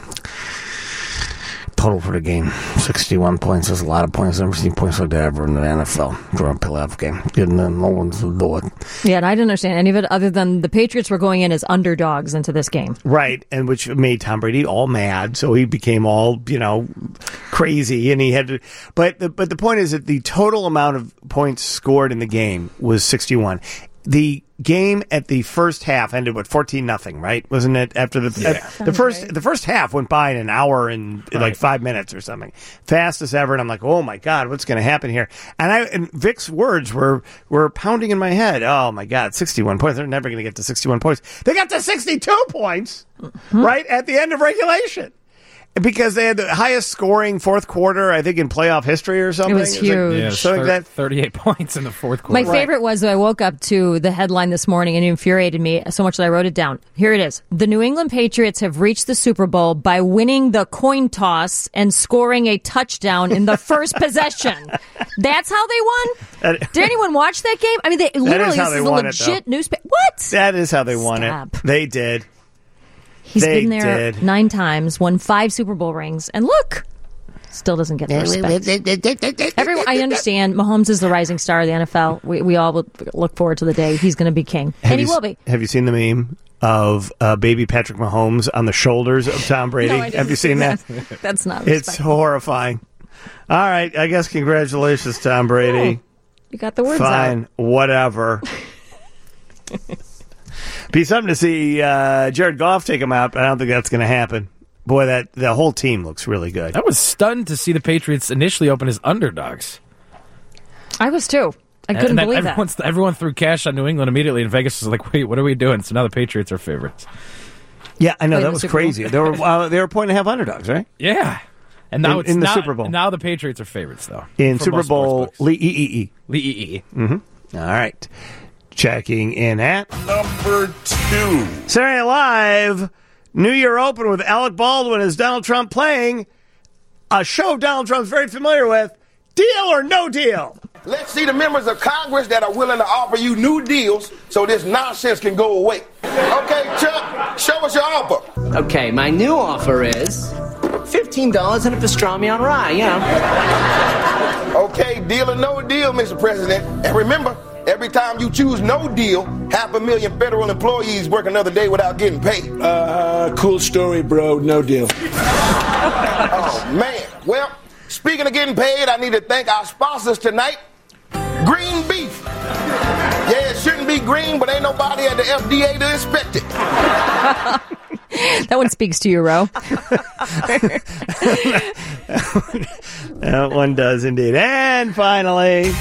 total for the game 61 points. There's a lot of points. I've never seen points like that ever in the NFL for a playoff game. No one's will do it." Yeah, and I didn't understand any of it other than the Patriots were going in as underdogs into this game. Right, and which made Tom Brady all mad, so he became all, crazy, and he had to. But the point is that the total amount of points scored in the game was 61. The game at the first half ended with 14-0, right? Wasn't it? After the first half went by in an hour and like 5 minutes or something, fastest ever. And I'm like, oh my god, what's going to happen here? And Vic's words were pounding in my head. Oh my god, 61 points. They're never going to get to 61 points. They got to 62 points right at the end of regulation. Because they had the highest scoring fourth quarter, I think, in playoff history or something. It was huge. Yeah, something like that. 38 points in the fourth quarter. My favorite was I woke up to the headline this morning and it infuriated me so much that I wrote it down. Here it is. The New England Patriots have reached the Super Bowl by winning the coin toss and scoring a touchdown in the first possession. That's how they won? Did anyone watch that game? I mean, they literally, this is a legit newspaper. What? That is how they won it. They did. He's been there 9 times, won 5 Super Bowl rings, and look, still doesn't get the respect. Everyone, I understand Mahomes is the rising star of the NFL. We all look forward to the day he's going to be king, and he will be. Have you seen the meme of baby Patrick Mahomes on the shoulders of Tom Brady? No, I didn't Have you seen that? That's not It's respectful. horrifying. All right, I guess congratulations, Tom Brady. You got the words Fine, out. whatever. Be something to see Jared Goff take him out, but I don't think that's going to happen. Boy, the whole team looks really good. I was stunned to see the Patriots initially open as underdogs. I was too. I couldn't believe that. Everyone threw cash on New England immediately, and Vegas was like, wait, what are we doing? So now the Patriots are favorites. Yeah, I know. Wait, that was crazy. They were point and a half underdogs, right? Yeah. And now in the Super Bowl. Now the Patriots are favorites, though. In Super Bowl, Lee. Mm-hmm. All right. Checking in at number 2. Saturday Night Live, New Year Open with Alec Baldwin as Donald Trump playing a show Donald Trump's very familiar with, Deal or No Deal. Let's see the members of Congress that are willing to offer you new deals so this nonsense can go away. Okay, Chuck, show us your offer. Okay, my new offer is $15 and a pastrami on rye, Okay, deal or no deal, Mr. President. And remember, every time you choose no deal, 500,000 federal employees work another day without getting paid. Cool story, bro. No deal. Oh, man. Well, speaking of getting paid, I need to thank our sponsors tonight. Green beef. Yeah, it shouldn't be green, but ain't nobody at the FDA to inspect it. That one speaks to you, Ro. That one does indeed. And finally,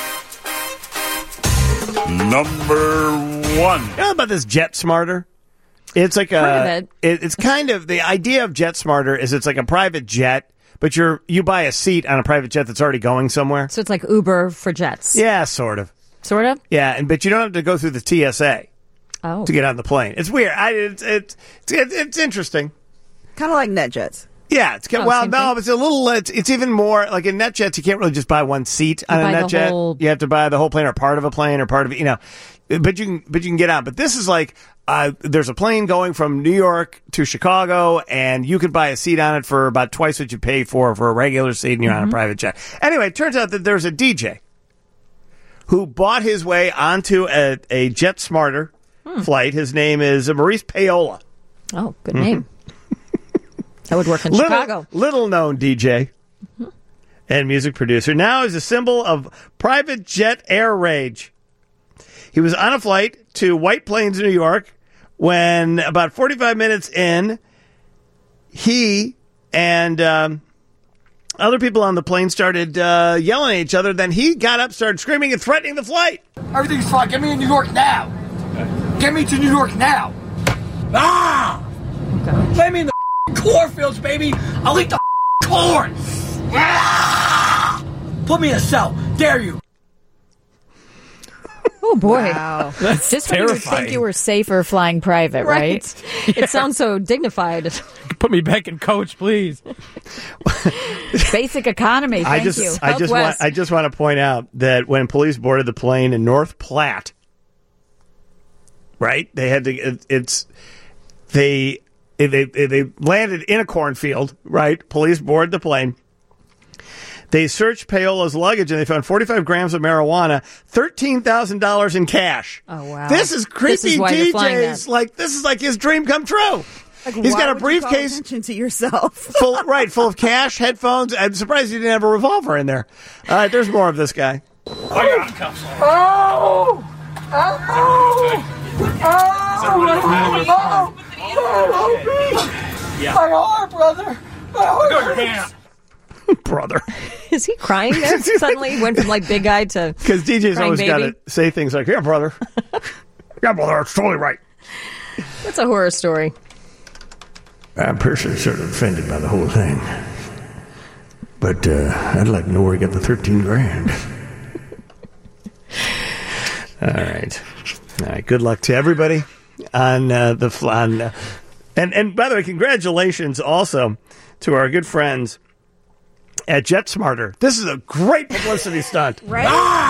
number 1. You know about this Jet Smarter? It's like it's kind of the idea of Jet Smarter is it's like a private jet, but you buy a seat on a private jet that's already going somewhere. So it's like Uber for jets. Yeah, sort of. Sort of? Yeah, but you don't have to go through the TSA to get on the plane. It's weird. It's interesting. Kind of like NetJets. Yeah, it's a little. It's even more like in NetJets. You can't really just buy one seat on a NetJet. You have to buy the whole plane or part of a plane or part of it. But you can get on. But this is like there's a plane going from New York to Chicago, and you could buy a seat on it for about twice what you pay for a regular seat, and you're on a private jet. Anyway, it turns out that there's a DJ who bought his way onto a Jet Smarter flight. His name is Maurice Paola. Oh, good name. That would work in Chicago. Little known DJ and music producer. Now is a symbol of private jet air rage. He was on a flight to White Plains, New York, when about 45 minutes in, he and other people on the plane started yelling at each other. Then he got up, started screaming and threatening the flight. Everything's fine. Get me in New York now. Get me to New York now. Ah! Let me in the cornfields, baby. I'll eat the corn. Ah! Put me in a cell. Dare you. Oh, boy. Wow. That's just when you would think you were safer flying private, right? It sounds so dignified. Put me back in coach, please. Basic economy. Thank you. I just want to point out that when police boarded the plane in North Platte, right? They had to. They landed in a cornfield, right? Police boarded the plane. They searched Paiola's luggage and they found 45 grams of marijuana, $13,000 in cash. Oh, wow. This is creepy. This is why you're flying DJ's that. this is like his dream come true. Like, He's why got a would you call briefcase attention to yourself. full of cash, headphones. I'm surprised he didn't have a revolver in there. All right, there's more of this guy. I got cuffs. Oh! My arm, brother. My arm. Your hand. Brother. Is he crying there? Suddenly he went from like big guy to because DJ's crying always got baby. to say things like, "Yeah, brother. Yeah, brother. That's totally right." That's a horror story. I'm personally sort of offended by the whole thing, but I'd like to know where he got the 13 grand. All right. Good luck to everybody on the fly. And by the way, congratulations also to our good friends at JetSmarter. This is a great publicity stunt. Right?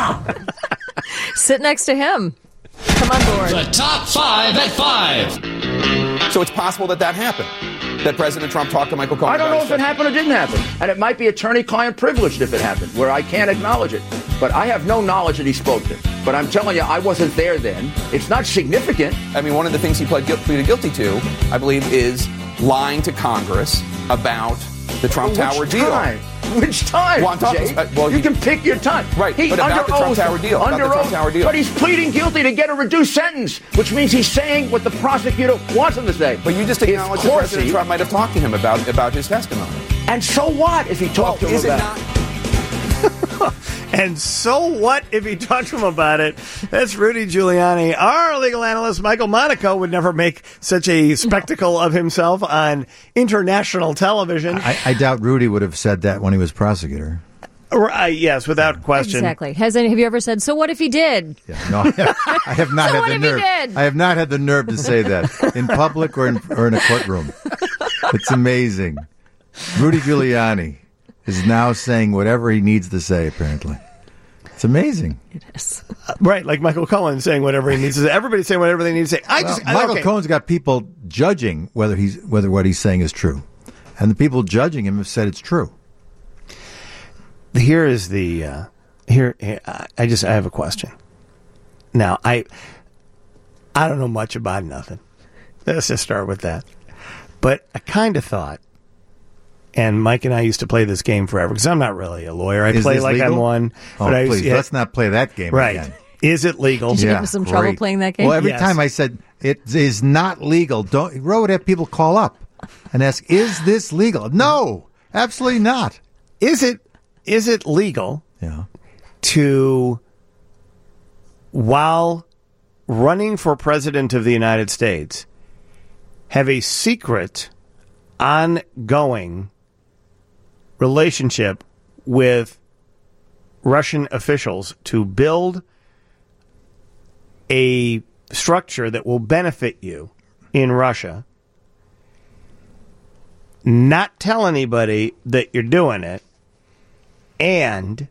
Sit next to him. Come on board. The top 5 at 5. So it's possible that happened. That President Trump talked to Michael Cohen. I don't know if it happened or didn't happen. And it might be attorney-client privileged if it happened, where I can't acknowledge it. But I have no knowledge that he spoke to. But I'm telling you, I wasn't there then. It's not significant. I mean, one of the things he pleaded guilty to, I believe, is lying to Congress about the Trump Tower deal. Which time? Well, you can pick your time. Right, but about the Trump Tower deal. But he's pleading guilty to get a reduced sentence, which means he's saying what the prosecutor wants him to say. But you just acknowledged that President Trump might have talked to him about his testimony. And so what if he talked to him about it? And so what if he talked to him about it? That's Rudy Giuliani. Our legal analyst, Michael Monaco, would never make such a spectacle of himself on international television. I doubt Rudy would have said that when he was prosecutor. Yes, without question. Exactly. Have you ever said, so what if he did? Yeah, no, I have not had the nerve. I have not had the nerve to say that in public or in a courtroom. It's amazing. Rudy Giuliani is now saying whatever he needs to say, apparently. It's amazing. It is. Right, like Michael Cohen saying whatever he needs to say. Everybody's saying whatever they need to say. Michael Cohen's got people judging whether what he's saying is true. And the people judging him have said it's true. Here is the I have a question. Now, I don't know much about nothing. Let's just start with that. But I kind of thought, and Mike and I used to play this game forever because I'm not really a lawyer. I play like legal? I'm one. Oh, but please, let's not play that game again. Is it legal? Did you get into some trouble playing that game? Well, every time I said it is not legal, would have people call up and ask, "Is this legal?" No, absolutely not. Is it legal? Yeah. To, while running for president of the United States, have a secret, ongoing relationship with Russian officials to build a structure that will benefit you in Russia, not tell anybody that you're doing it, and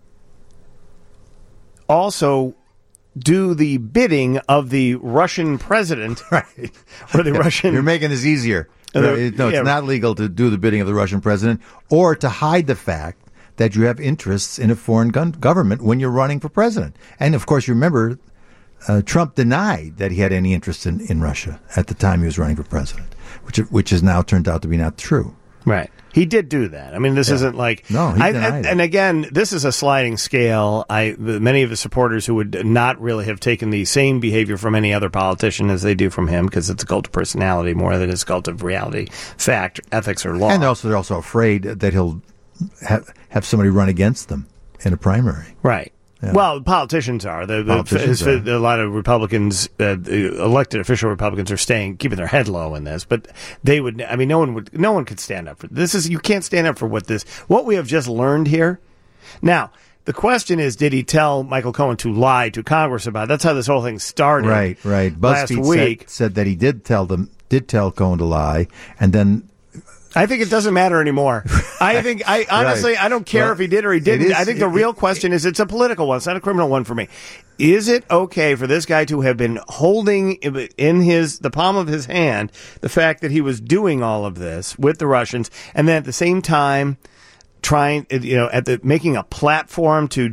also do the bidding of the Russian president, right? Or the Russian. You're making this easier. No, it's not legal to do the bidding of the Russian president or to hide the fact that you have interests in a foreign government when you're running for president. And of course, you remember Trump denied that he had any interest in Russia at the time he was running for president, which has now turned out to be not true. Right. He did do that. I mean, this isn't like... No, he denied it. And again, this is a sliding scale. Many of the supporters who would not really have taken the same behavior from any other politician as they do from him, because it's a cult of personality more than it's a cult of reality, fact, ethics, or law. And they're also afraid that he'll have somebody run against them in a primary. Right. Yeah. Well, politicians are. A lot of Republicans, elected official Republicans, are keeping their head low in this. But they would. I mean, no one could stand up for this. You can't stand up for what we have just learned here. Now, the question is, did he tell Michael Cohen to lie to Congress about it? That's how this whole thing started. Right. Last week said that he did tell Cohen to lie, and then. I think it doesn't matter anymore. I honestly, I don't care if he did or he didn't. I think the real question is, it's a political one. It's not a criminal one for me. Is it okay for this guy to have been holding in the palm of his hand the fact that he was doing all of this with the Russians, and then at the same time making a platform to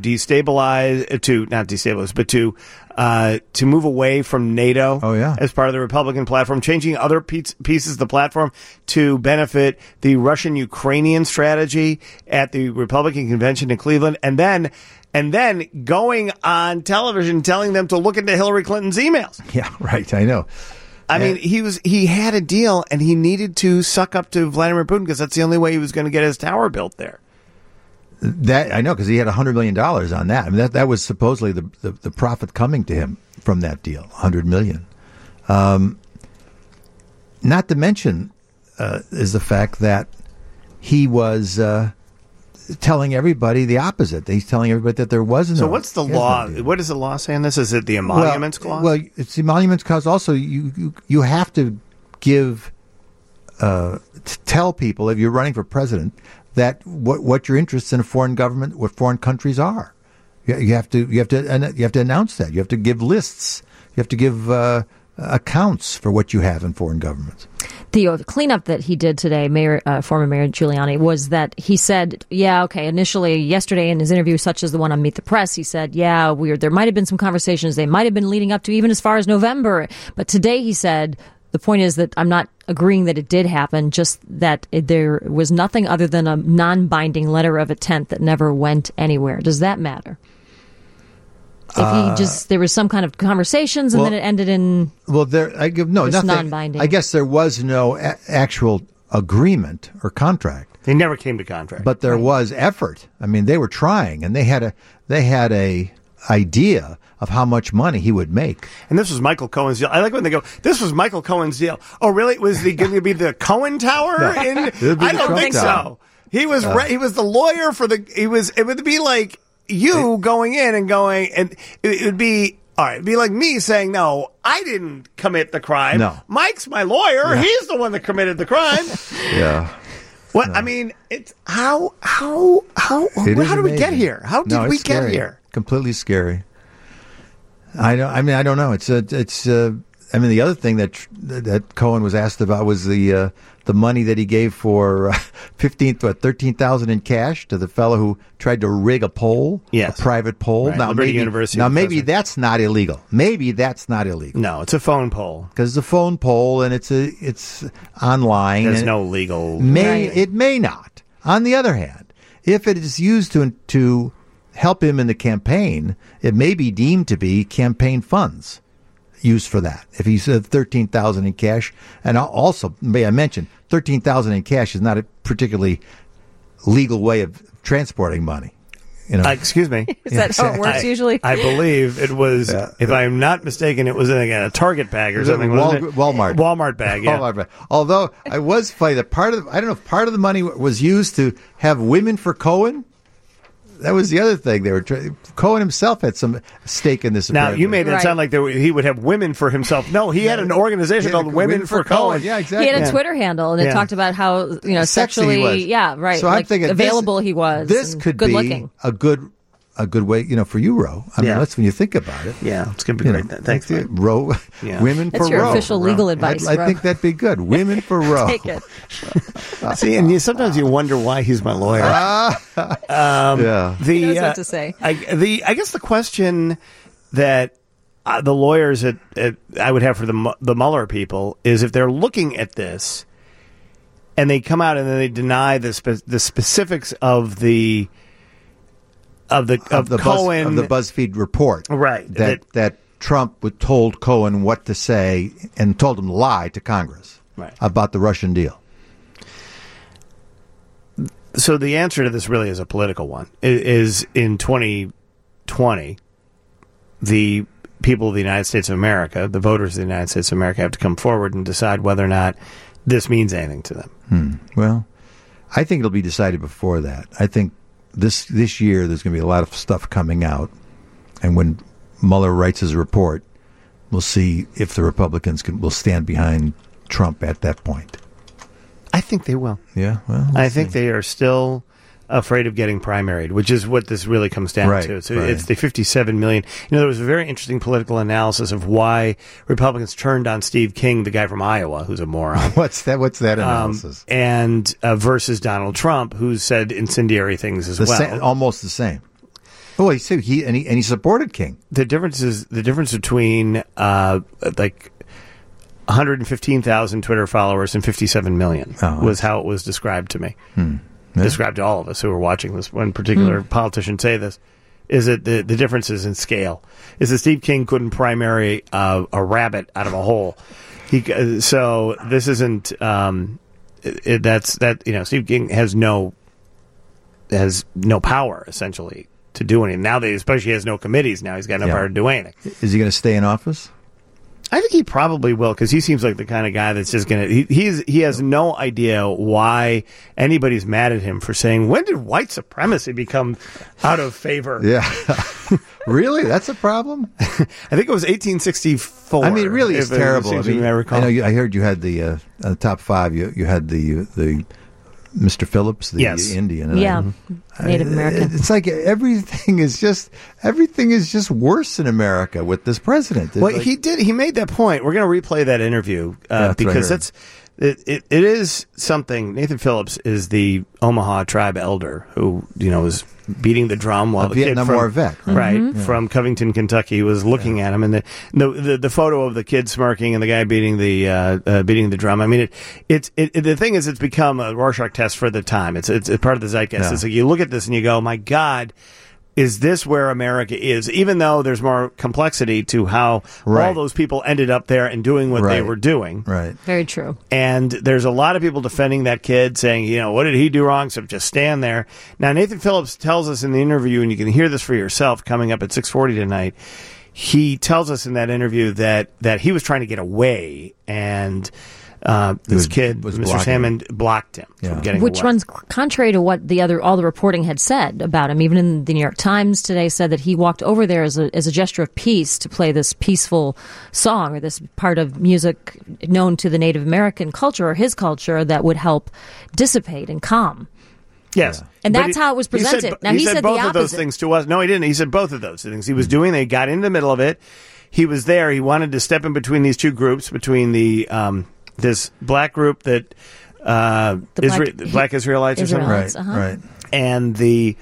to move away from NATO as part of the Republican platform, changing other pieces of the platform to benefit the Russian-Ukrainian strategy at the Republican convention in Cleveland, and then going on television telling them to look into Hillary Clinton's emails. Yeah, right, I know. I mean, he had a deal, and he needed to suck up to Vladimir Putin because that's the only way he was going to get his tower built there. That I know, because he had $100 million on that. I mean, that was supposedly the profit coming to him from that deal, $100 million. Not to mention is the fact that he was telling everybody the opposite. He's telling everybody that there wasn't. So what's the law? What does the law say on this? Is it the emoluments clause? Well, it's the emoluments clause. Also, you have to tell people, if you're running for president, that what your interests in a foreign government, what foreign countries are. You have to announce that. You have to give lists. You have to give accounts for what you have in foreign governments. The cleanup that he did today, former Mayor Giuliani, was that he said, initially yesterday in his interview, such as the one on Meet the Press, he said, there might have been some conversations. They might have been leading up to even as far as November. But today he said, the point is that I'm not agreeing that it did happen, just that there was nothing other than a non-binding letter of intent that never went anywhere. Does that matter? If there was some kind of conversations and then it ended in nothing non-binding. I guess there was no actual agreement or contract. They never came to contract, but there was effort. I mean, they were trying, and they had a idea of how much money he would make. And this was Michael Cohen's deal. I like when they go, this was Michael Cohen's deal. Oh, really? Was he going to be the Cohen Tower? No. I don't think so. He was he was the lawyer for it would be like you going in and going, and it would be, all right, it'd be like me saying, no, I didn't commit the crime. No. Mike's my lawyer. Yeah. He's the one that committed the crime. Yeah. What? No. I mean, it's how did we get here? How did we get here? Completely scary. I don't know. The other thing that Cohen was asked about was the money that he gave for $13,000 in cash to the fellow who tried to rig a poll, a private poll. Right. Maybe that's not illegal. No, it's a phone poll because it's a phone poll and it's online. There's no legal. It may not. On the other hand, if it is used to help him in the campaign, it may be deemed to be campaign funds used for that. If he said $13,000 in cash, and also may I mention, $13,000 in cash is not a particularly legal way of transporting money. Excuse me. Is that how it works usually? I believe it was, if I'm not mistaken, it was in a Target bag or something. Walmart bag, yeah. Walmart bag. Although I was funny that I don't know if part of the money was used to have women for Cohen. That was the other thing. Cohen himself had some stake in this. Now, you made it sound like he would have women for himself. No, he had an organization called Women for Cohen. Yeah, exactly. He had a Twitter handle, and it talked about how sexually, So I'm thinking available he was. This could be looking. a good way, for you, Ro. I mean, that's when you think about it. Yeah, it's going to be great. Thanks, Ro. Yeah. Women that's for your Ro. official legal advice. I think that'd be good. Women for Ro. Take it. See, and sometimes you wonder why he's my lawyer. He knows what to say. I guess the question that the lawyers I would have for the Mueller people is, if they're looking at this, and they come out and then they deny the specifics of the Cohen of the BuzzFeed report, right? That Trump told Cohen what to say and told him to lie to Congress about the Russian deal. So the answer to this really is a political one. It is in 2020, the people of the United States of America, the voters of the United States of America, have to come forward and decide whether or not this means anything to them. Well, I think it'll be decided before that. I think this year there's going to be a lot of stuff coming out, and when Mueller writes his report, we'll see if the Republicans will stand behind Trump at that point. I think they will. Yeah, well, I think they are still afraid of getting primaried, which is what this really comes down to. So it's the 57 million. There was a very interesting political analysis of why Republicans turned on Steve King, the guy from Iowa, who's a moron. What's that analysis? And versus Donald Trump, who said incendiary things as well. Almost the same. Oh, he said he supported King. The difference between like 115,000 Twitter followers and 57 million was how it was described to me. Described to all of us who were watching this one particular politician say this, is that the difference is in scale. Is that Steve King couldn't primary a rabbit out of a hole. So this isn't Steve King has no power essentially to do anything. Now especially he has no committees now. He's got no power to do anything. Is he going to stay in office? I think he probably will, because he seems like the kind of guy that's just going to... He has no idea why anybody's mad at him for saying, when did white supremacy become out of favor? Yeah. Really? That's a problem? I think it was 1864. I mean, it really is terrible. I know. I heard you had the top five. You had the Mr. Phillips, the Indian. Native American. It's like everything is just worse in America with this president. Well, he made that point. We're going to replay that interview because it is something. Nathan Phillips is the Omaha tribe elder who was beating the drum while the Vietnam kid War vet, from Covington, Kentucky, was looking at him, and the photo of the kid smirking and the guy beating the drum. I mean, the thing is, it's become a Rorschach test for the time. It's part of the zeitgeist. It's like you look at this and you go, my God, is this where America is? Even though there's more complexity to how all those people ended up there and doing what they were doing. Right. Very true. And there's a lot of people defending that kid, saying, what did he do wrong? So just stand there. Now, Nathan Phillips tells us in the interview, and you can hear this for yourself coming up at 6:40 tonight. He tells us in that interview that he was trying to get away, and this kid, Mr. Salmon, blocked him from getting away. Which runs contrary to what all the reporting had said about him. Even in the New York Times today said that he walked over there as a gesture of peace to play this peaceful song, or this part of music known to the Native American culture or his culture that would help dissipate and calm. Yes. And that's how it was presented. He said both the of those things to us. No, he didn't. He said both of those things. He was doing, they got in the middle of it. He was there. He wanted to step in between these two groups, between the this black group that black Israelites or something, right, and the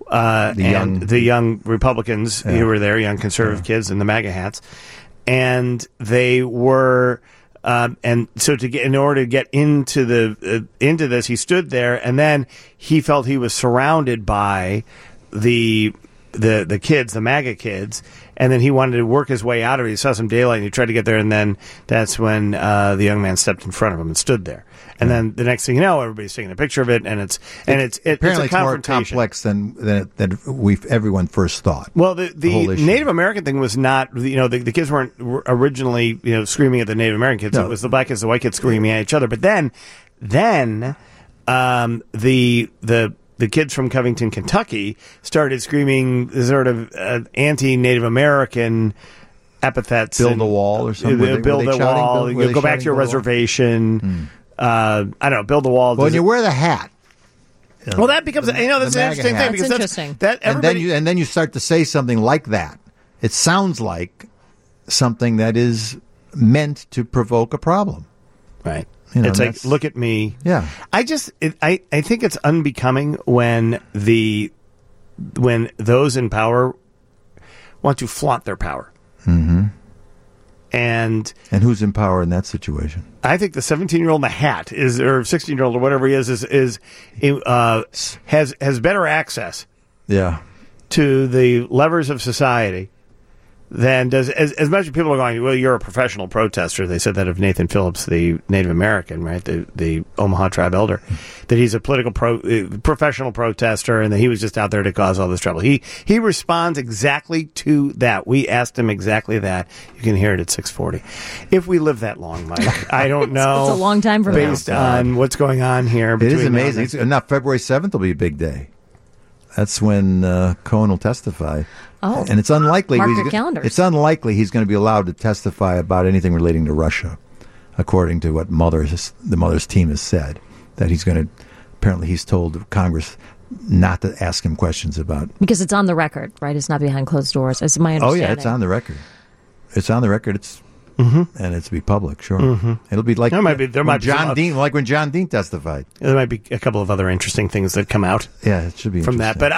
young Republicans who were there, young conservative kids in the MAGA hats, and they were. And so in order to get into this, he stood there, and then he felt he was surrounded by the kids, the MAGA kids, and then he wanted to work his way out of it. He saw some daylight, and he tried to get there, and then that's when the young man stepped in front of him and stood there. And then the next thing you know, everybody's taking a picture of it, and it's apparently it's a more complex than everyone first thought. Well, the Native American thing was not, the kids weren't originally screaming at the Native American kids. No. It was the black kids, the white kids screaming at each other. But then the kids from Covington, Kentucky, started screaming sort of anti-Native American epithets. Build a wall or something. Build a wall. Go back to your reservation. I don't know. Build a wall. Well, when you wear the hat. Well, that becomes that's an interesting thing, because interesting. And then you start to say something like that. It sounds like something that is meant to provoke a problem. Right. It's like, look at me. Yeah. I think it's unbecoming when those in power want to flaunt their power. Mm-hmm. And who's in power in that situation? I think the 17-year-old in the hat or 16-year-old or whatever he is has better access. Yeah. To the levers of society than does as much as people are going, well, you're a professional protester. They said that of Nathan Phillips, the Native American, right, the Omaha tribe elder, that he's a professional protester and that he was just out there to cause all this trouble. He responds exactly to that. We asked him exactly that. You can hear it at 6:40. If we live that long, Mike, I don't know. It's a long time from based on what's going on here. It is amazing. Now, February 7th will be a big day. That's when Cohen will testify. Oh, and it's unlikely. Mark your calendars. It's unlikely he's going to be allowed to testify about anything relating to Russia, according to what the Mueller's team has said. That he's going to. Apparently, he's told Congress not to ask him questions about. Because it's on the record, right? It's not behind closed doors. As my understanding. Oh yeah, it's on the record. It's on the record. It's. And it's be public, sure. It'll be like when John Dean testified. There might be a couple of other interesting things that come out. Yeah, it should be from that. But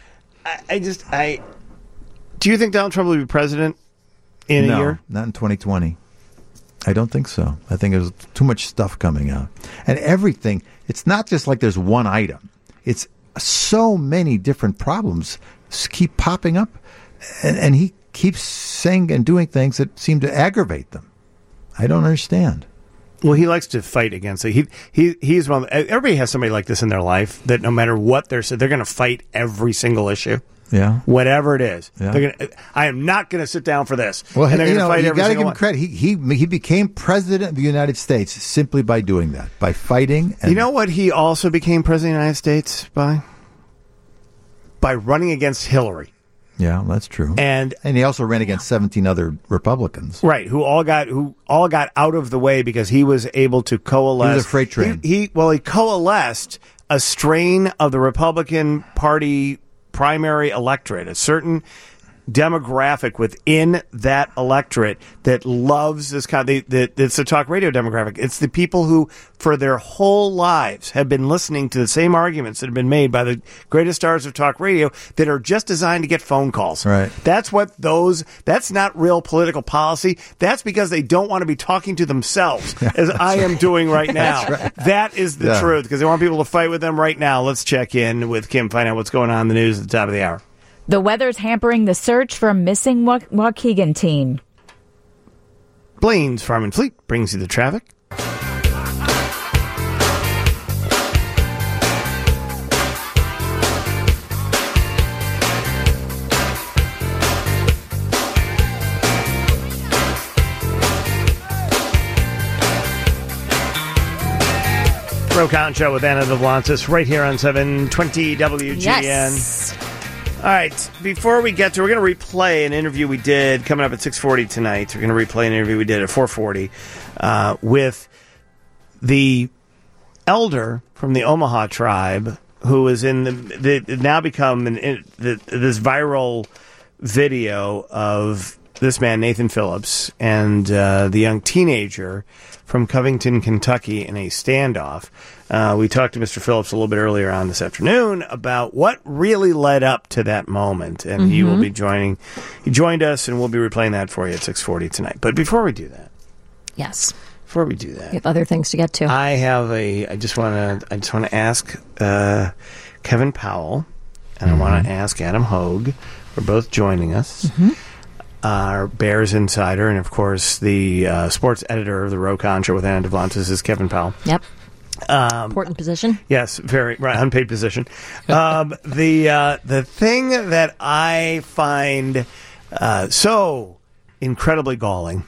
do you think Donald Trump will be president in a year? Not in 2020. I don't think so. I think there's too much stuff coming out, and everything. It's not just like there's one item. It's so many different problems keep popping up, and he keeps saying and doing things that seem to aggravate them. I don't understand. Well, he likes to fight against it. He's one. Everybody has somebody like this in their life that no matter what they're going to fight every single issue. Yeah, whatever it is. Yeah. I am not going to sit down for this. Well, and they're going to fight you every got to single give him one. credit. He became president of the United States simply by doing that, by fighting. And you know what? He also became president of the United States by running against Hillary. Yeah, that's true. And he also ran against 17 other Republicans. Right, who all got out of the way because he was able to coalesce. He was a freight train. He coalesced a strain of the Republican Party primary electorate, a certain demographic within that electorate that loves this kind of, it's the talk radio demographic. It's the people who, for their whole lives, have been listening to the same arguments that have been made by the greatest stars of talk radio that are just designed to get phone calls. Right. That's not real political policy. That's because they don't want to be talking to themselves, as I am doing right now. Right. That is the truth, because they want people to fight with them right now. Let's check in with Kim, find out what's going on in the news at the top of the hour. The weather's hampering the search for a missing Waukegan teen. Blaine's Farm and Fleet brings you the traffic. Rokan Show with Anna Devlantis right here on 720 WGN. Yes. All right, before we get to, we're going to replay an interview we did coming up at 6:40 tonight. We're going to replay an interview we did at 4:40 with the elder from the Omaha tribe who is in the now become this viral video of this man, Nathan Phillips, and the young teenager from Covington, Kentucky, in a standoff. We talked to Mr. Phillips a little bit earlier on this afternoon about what really led up to that moment, and he will be joining. He joined us, and we'll be replaying that for you at 6:40 tonight. But before we do that, before we do that, we have other things to get to. I just want to ask Kevin Powell, and I want to ask Adam Hogue. We're both joining us. Our Bears insider, and of course the sports editor of the Rokan Show with Anna Devlantis is Kevin Powell. Yep. Important position. Yes, very right, unpaid position. The thing that I find so incredibly galling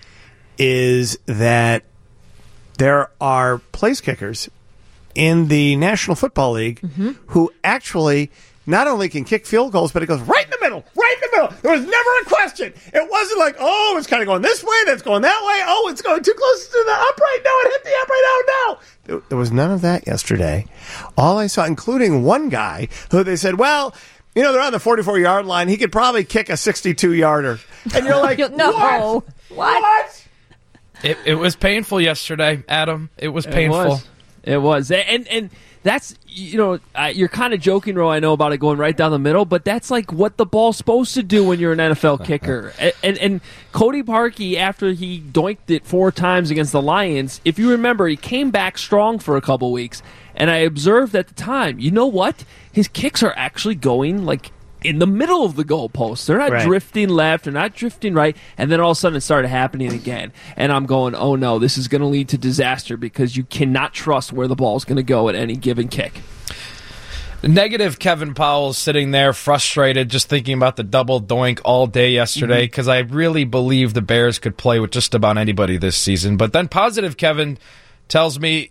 is that there are place kickers in the National Football League who actually not only can kick field goals, but it goes right in the middle. There was never a question. It wasn't like, oh, it's kind of going this way, that's going that way. Oh, it's going too close to the upright. No, it hit the upright. Oh, no. There was none of that yesterday. All I saw, including one guy who they said, well, they're on the 44-yard line. He could probably kick a 62-yarder. And you're like, What? It was painful yesterday, Adam. It was painful. It was. And that's, you're kind of joking, Ro, I know, about it going right down the middle, but that's like what the ball's supposed to do when you're an NFL kicker. And Cody Parkey, after he doinked it 4 times against the Lions, if you remember, he came back strong for a couple weeks, and I observed at the time, you know what? His kicks are actually going, like, in the middle of the goalpost. They're not drifting left, they're not drifting right, and then all of a sudden it started happening again. And I'm going, oh no, this is going to lead to disaster because you cannot trust where the ball's going to go at any given kick. Negative Kevin Powell sitting there frustrated, just thinking about the double doink all day yesterday, because I really believe the Bears could play with just about anybody this season. But then positive Kevin tells me,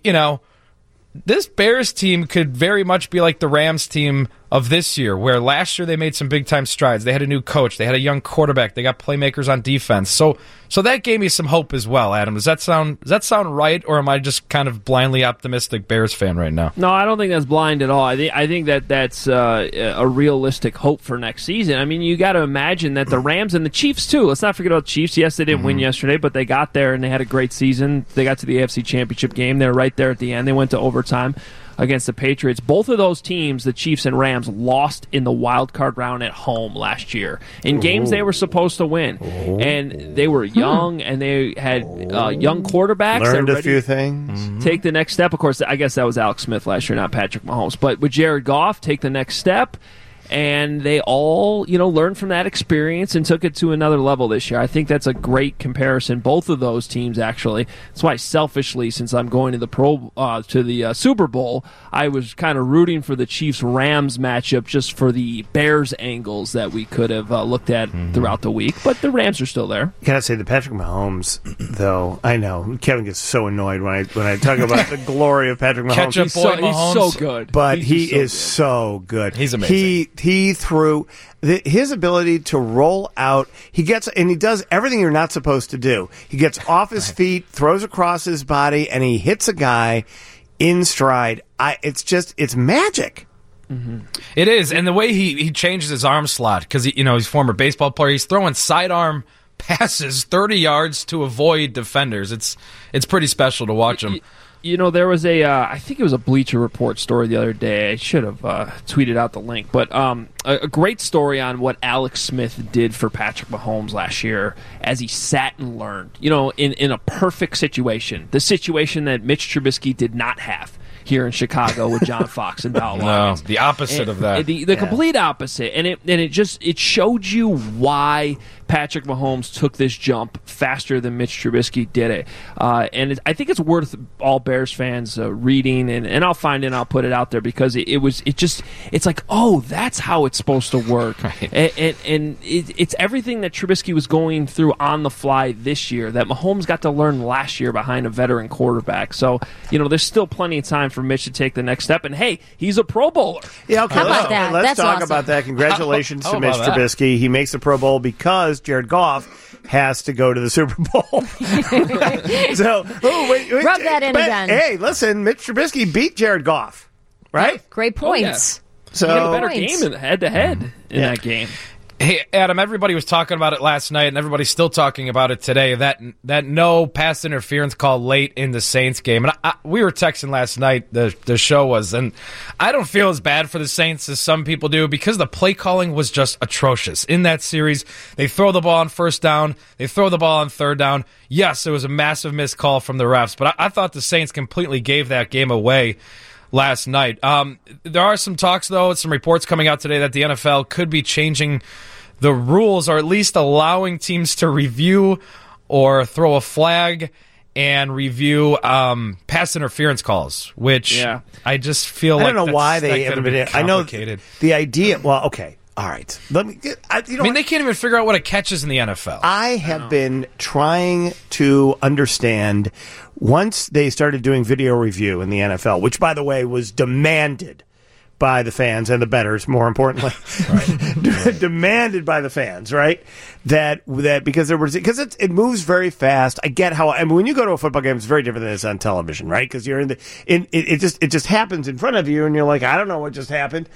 this Bears team could very much be like the Rams team of this year, where last year they made some big-time strides. They had a new coach. They had a young quarterback. They got playmakers on defense. So that gave me some hope as well, Adam. Does that sound right, or am I just kind of blindly optimistic Bears fan right now? No, I don't think that's blind at all. I think that's a realistic hope for next season. I mean, you got to imagine that the Rams and the Chiefs, too. Let's not forget about the Chiefs. Yes, they didn't win yesterday, but they got there, and they had a great season. They got to the AFC Championship game. They were right there at the end. They went to overtime against the Patriots. Both of those teams, the Chiefs and Rams, lost in the wild card round at home last year in games they were supposed to win. And they were young, and they had young quarterbacks. Learned a few things. Take the next step. Of course, I guess that was Alex Smith last year, not Patrick Mahomes. But with Jared Goff, take the next step. And they all, learned from that experience and took it to another level this year. I think that's a great comparison. Both of those teams, actually. That's why, selfishly, since I'm going to the Super Bowl, I was kind of rooting for the Chiefs-Rams matchup just for the Bears angles that we could have looked at throughout the week. But the Rams are still there. Can I say the Patrick Mahomes, though? I know Kevin gets so annoyed when I talk about the glory of Patrick Mahomes. Catch-up boy Mahomes. He's so good. But he is so good. He's amazing. He threw his ability to roll out. He does everything you're not supposed to do. He gets off his feet, throws across his body, and he hits a guy in stride. It's magic. It is, and the way he changes his arm slot, because he's a former baseball player. He's throwing sidearm passes 30 yards to avoid defenders. It's pretty special to watch him. There was I think it was a Bleacher Report story the other day. I should have tweeted out the link. But a great story on what Alex Smith did for Patrick Mahomes last year as he sat and learned. In a perfect situation. The situation that Mitch Trubisky did not have here in Chicago with John Fox and Val Lyons. No, the opposite of that. The complete opposite. And it showed you why Patrick Mahomes took this jump faster than Mitch Trubisky did it. And I think it's worth all Bears fans reading, and I'll find it and I'll put it out there, because it's like, oh, that's how it's supposed to work. Right. And it's everything that Trubisky was going through on the fly this year that Mahomes got to learn last year behind a veteran quarterback. So, there's still plenty of time for Mitch to take the next step. And hey, he's a Pro Bowler. Yeah, okay. Let's talk awesome. about that. Congratulations to Mitch Trubisky. He makes the Pro Bowl because Jared Goff has to go to the Super Bowl. So, wait, rub that in again. Hey, listen, Mitch Trubisky beat Jared Goff, right? Great points. So he had a better game head-to-head in that game. Hey, Adam, everybody was talking about it last night, and everybody's still talking about it today, that no pass interference call late in the Saints game. And we were texting last night, the show was, and I don't feel as bad for the Saints as some people do, because the play calling was just atrocious. In that series, they throw the ball on first down, they throw the ball on third down. Yes, it was a massive missed call from the refs, but I thought the Saints completely gave that game away last night. There are some talks, though, some reports coming out today that the NFL could be changing the rules, or at least allowing teams to review or throw a flag and review pass interference calls, which I just feel like I don't know why they haven't been. I know the idea. Well, okay. All right. Let me. I mean, they can't even figure out what a catch is in the NFL. I have been trying to understand. Once they started doing video review in the NFL, which, by the way, was demanded by the fans and the bettors, more importantly, demanded by the fans, right? That because it moves very fast. I get how. I mean, when you go to a football game, it's very different than it's on television, right? Because you're it just happens in front of you, and you're like, I don't know what just happened.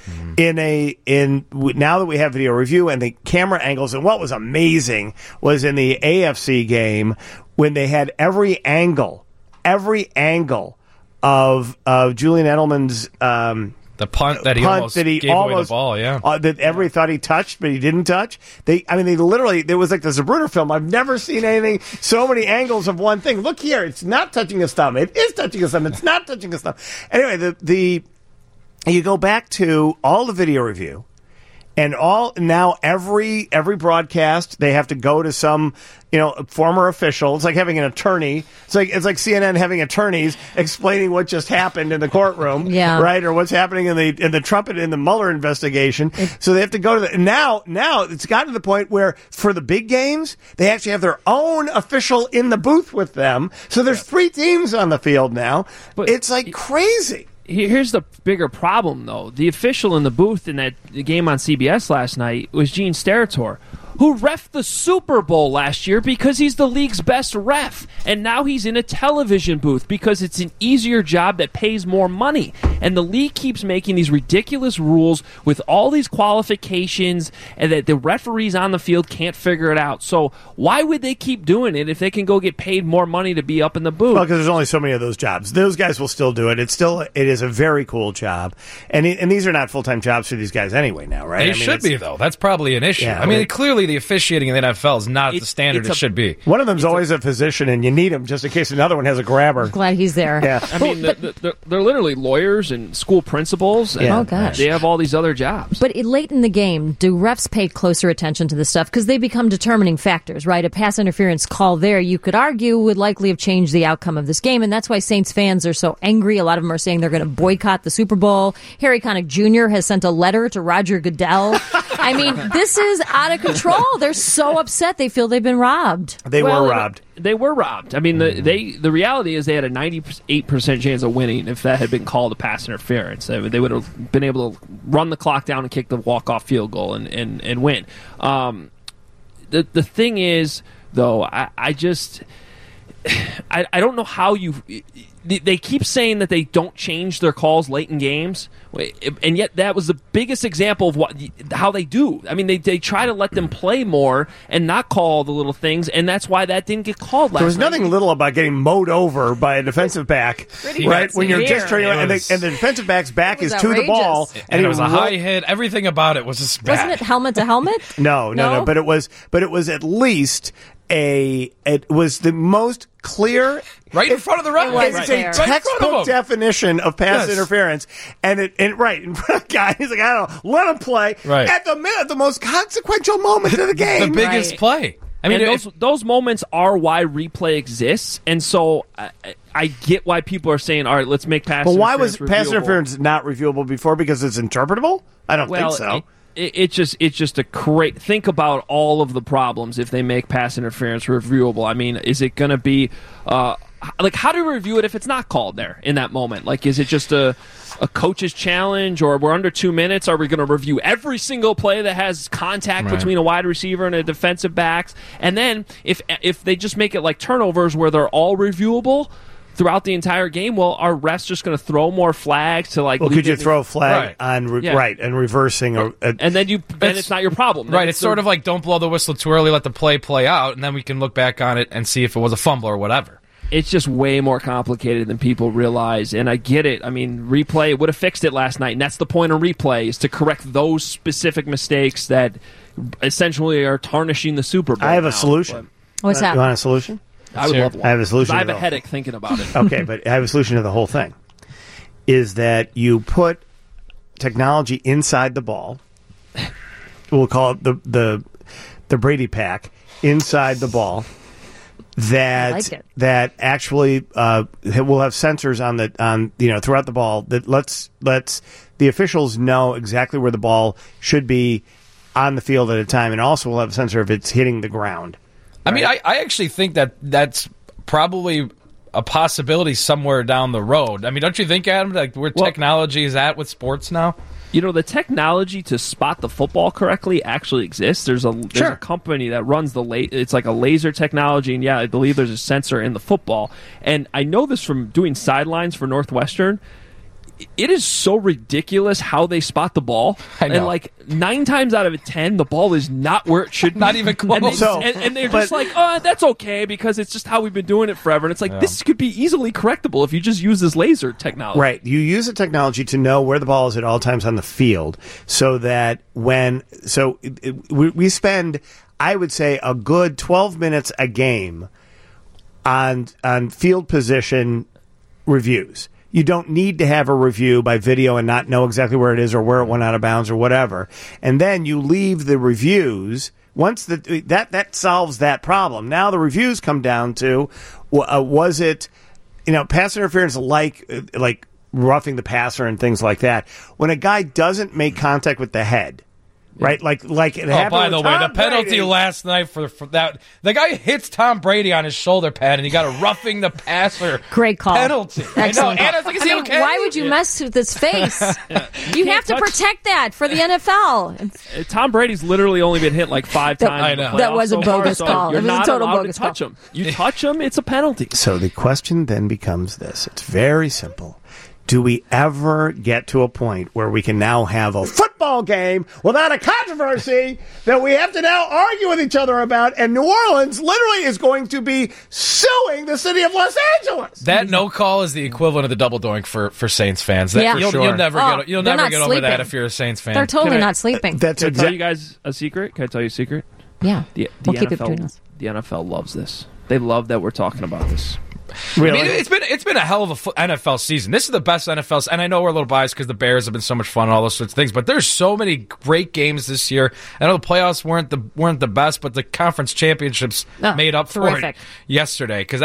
Now that we have video review and the camera angles, and what was amazing was in the AFC game when they had every angle of Julian Edelman's the punt that he almost gave away the ball, that everybody thought he touched, but he didn't touch. They literally, there was like the Zapruder film. I've never seen anything, so many angles of one thing. Look here, it's not touching his thumb. It is touching his thumb. It's not touching his thumb. Anyway, you go back to all the video review, and now every broadcast they have to go to some former official. It's like having an attorney. It's like CNN having attorneys explaining what just happened in the courtroom, right, or what's happening in the Mueller investigation. So they have to go to now it's gotten to the point where for the big games they actually have their own official in the booth with them. So there's 3 teams on the field now. But it's like crazy. Here's the bigger problem, though. The official in the booth in that game on CBS last night was Gene Steratore, who reffed the Super Bowl last year because he's the league's best ref. And now he's in a television booth because it's an easier job that pays more money. And the league keeps making these ridiculous rules with all these qualifications and that the referees on the field can't figure it out. So why would they keep doing it if they can go get paid more money to be up in the booth? Well, because there's only so many of those jobs. Those guys will still do it. It is a very cool job. And these are not full-time jobs for these guys anyway now, right? They should be, though. That's probably an issue. Yeah, clearly the officiating in the NFL is not the standard it should be. One of them's always a physician, and you need him just in case another one has a grabber. Glad he's there. Yeah. I mean, they're literally lawyers and school principals. And Oh, gosh. They have all these other jobs. But late in the game, do refs pay closer attention to this stuff? Because they become determining factors, right? A pass interference call there, you could argue, would likely have changed the outcome of this game. And that's why Saints fans are so angry. A lot of them are saying they're going to boycott the Super Bowl. Harry Connick Jr. has sent a letter to Roger Goodell. I mean, this is out of control. They're so upset. They feel they've been robbed. They were robbed. They were robbed. I mean, the reality is they had a 98% chance of winning if that had been called a pass interference. They would have been able to run the clock down and kick the walk-off field goal and win. The thing is, though, I don't know how you... They keep saying that they don't change their calls late in games, and yet that was the biggest example of how they do. I mean, they try to let them play more and not call the little things, and that's why that didn't get called last night. There was nothing little about getting mowed over by a defensive back, right? When you're just turning around, and the defensive back's back is to the ball, and it was a high hit. Everything about it was just bad. Wasn't it helmet to helmet? No. But it was at least it was the most clear. Right in front of the ref. It's a textbook definition of pass interference, and right in front of the guy. He's like, I don't know, let him play at the most consequential moment of the game, the biggest play. I mean, those moments are why replay exists, and so I get why people are saying, "All right, let's make pass." But why was pass interference not reviewable before? Because it's interpretable? I don't think so. It's just a great. Think about all of the problems if they make pass interference reviewable. I mean, is it going to be how do we review it if it's not called there in that moment? Like, is it just a coach's challenge, or we're under 2 minutes? Are we going to review every single play that has contact between a wide receiver and a defensive backs? And then if they just make it like turnovers where they're all reviewable throughout the entire game, well, are refs just going to throw more flags to like? Well, could you throw a flag on and reversing, and then it's not your problem, right? It's sort of like don't blow the whistle too early, let the play out, and then we can look back on it and see if it was a fumble or whatever. It's just way more complicated than people realize, and I get it. I mean, replay would have fixed it last night, and that's the point of replay, is to correct those specific mistakes that essentially are tarnishing the Super Bowl. I have a solution. What's that? You want a solution? I would love one. I have a solution. I have a headache thinking about it. Okay, but I have a solution to the whole thing. Is that you put technology inside the ball. We'll call it the Brady pack inside the ball. That actually will have sensors on throughout the ball that lets the officials know exactly where the ball should be on the field at a time, and also will have a sensor if it's hitting the ground. Right? I mean, I actually think that's probably a possibility somewhere down the road. I mean, don't you think, Adam, like where technology is at with sports now? You know, the technology to spot the football correctly actually exists. There's a company that runs it's like a laser technology, and I believe there's a sensor in the football. And I know this from doing sidelines for Northwestern. it is so ridiculous how they spot the ball. I know. And like 9 times out of 10, the ball is not where it should be. Not even close. And they're just like, oh, that's okay because it's just how we've been doing it forever. And it's like, this could be easily correctable if you just use this laser technology. Right. You use the technology to know where the ball is at all times on the field so that we spend, I would say, a good 12 minutes a game on field position reviews. You don't need to have a review by video and not know exactly where it is or where it went out of bounds or whatever. And then you leave the reviews. Once that solves that problem. Now the reviews come down to was it, pass interference like roughing the passer and things like that. When a guy doesn't make contact with the head. Right, like it happened. By the with way, Tom the penalty Brady. last night for that, the guy hits Tom Brady on his shoulder pad, and he got a roughing the passer. Great call. Penalty. Excellent. I know. Anna's like, is he okay? Why would you mess with his face? You have to protect that for the NFL. Tom Brady's literally only been hit like 5 times. I know. That was a bogus call. You're It was a not total allowed bogus to touch call. him. You touch him, it's a penalty. So the question then becomes this. It's very simple. Do we ever get to a point where we can now have a football game without a controversy that we have to now argue with each other about? And New Orleans literally is going to be suing the city of Los Angeles. That no call is the equivalent of the double doink for Saints fans. Yeah. You'll never they're get not over sleeping. that if you're a Saints fan. They're totally not sleeping. That's Can I tell you guys a secret? Can I tell you a secret? Yeah. The We'll NFL, keep it between us. The NFL loves this. They love that we're talking about this. Really? I mean, it's been a hell of a NFL season. This is the best NFL, and I know we're a little biased because the Bears have been so much fun and all those sorts of things. But there's so many great games this year. I know the playoffs weren't the best, but the conference championships made up for it yesterday. Because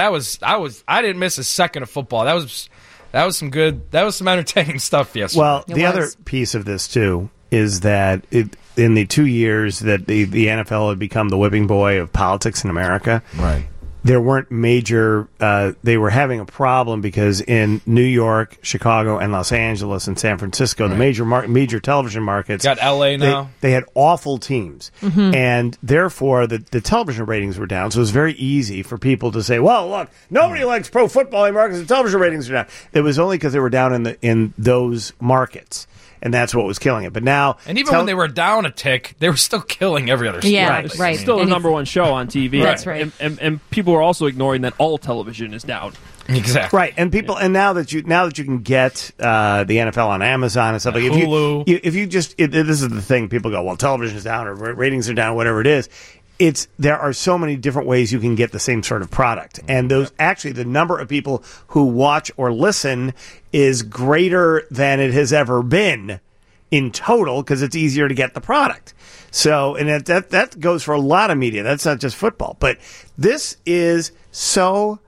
I didn't miss a second of football. That was some entertaining stuff yesterday. Well, the other piece of this too is that in the 2 years that the NFL had become the whipping boy of politics in America, right? There weren't major. They were having a problem because in New York, Chicago, and Los Angeles and San Francisco, the major television markets, got LA now. They had awful teams, and therefore the television ratings were down. So it was very easy for people to say, "Well, look, nobody likes pro football anymore because the television ratings are down." It was only because they were down in those markets. And that's what was killing it. But now, and even when they were down a tick, they were still killing every other sport. Yeah, right. Still the number one show on TV. That's right. And people are also ignoring that all television is down. Exactly. Right. And people, and now that you can get the NFL on Amazon and stuff like Hulu. if you just this is the thing. People go, well, television is down or ratings are down, whatever it is. There are so many different ways you can get the same sort of product. And actually the number of people who watch or listen is greater than it has ever been in total because it's easier to get the product. So, and that goes for a lot of media. That's not just football. But this is so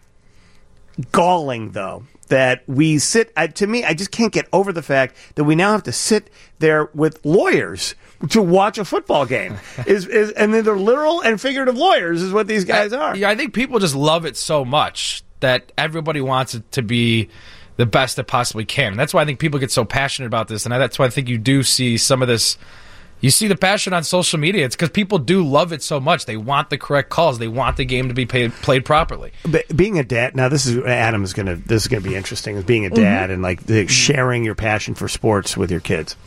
galling, though, that we sit, to me, I just can't get over the fact that we now have to sit there with lawyers to watch a football game. And then they're literal and figurative lawyers is what these guys are. Yeah, I think people just love it so much that everybody wants it to be the best it possibly can. And that's why I think people get so passionate about this. And that's why I think you do see some of this. You see the passion on social media. It's because people do love it so much. They want the correct calls. They want the game to be played properly. But being a dad, now this is going to be interesting, is being a dad and like sharing your passion for sports with your kids.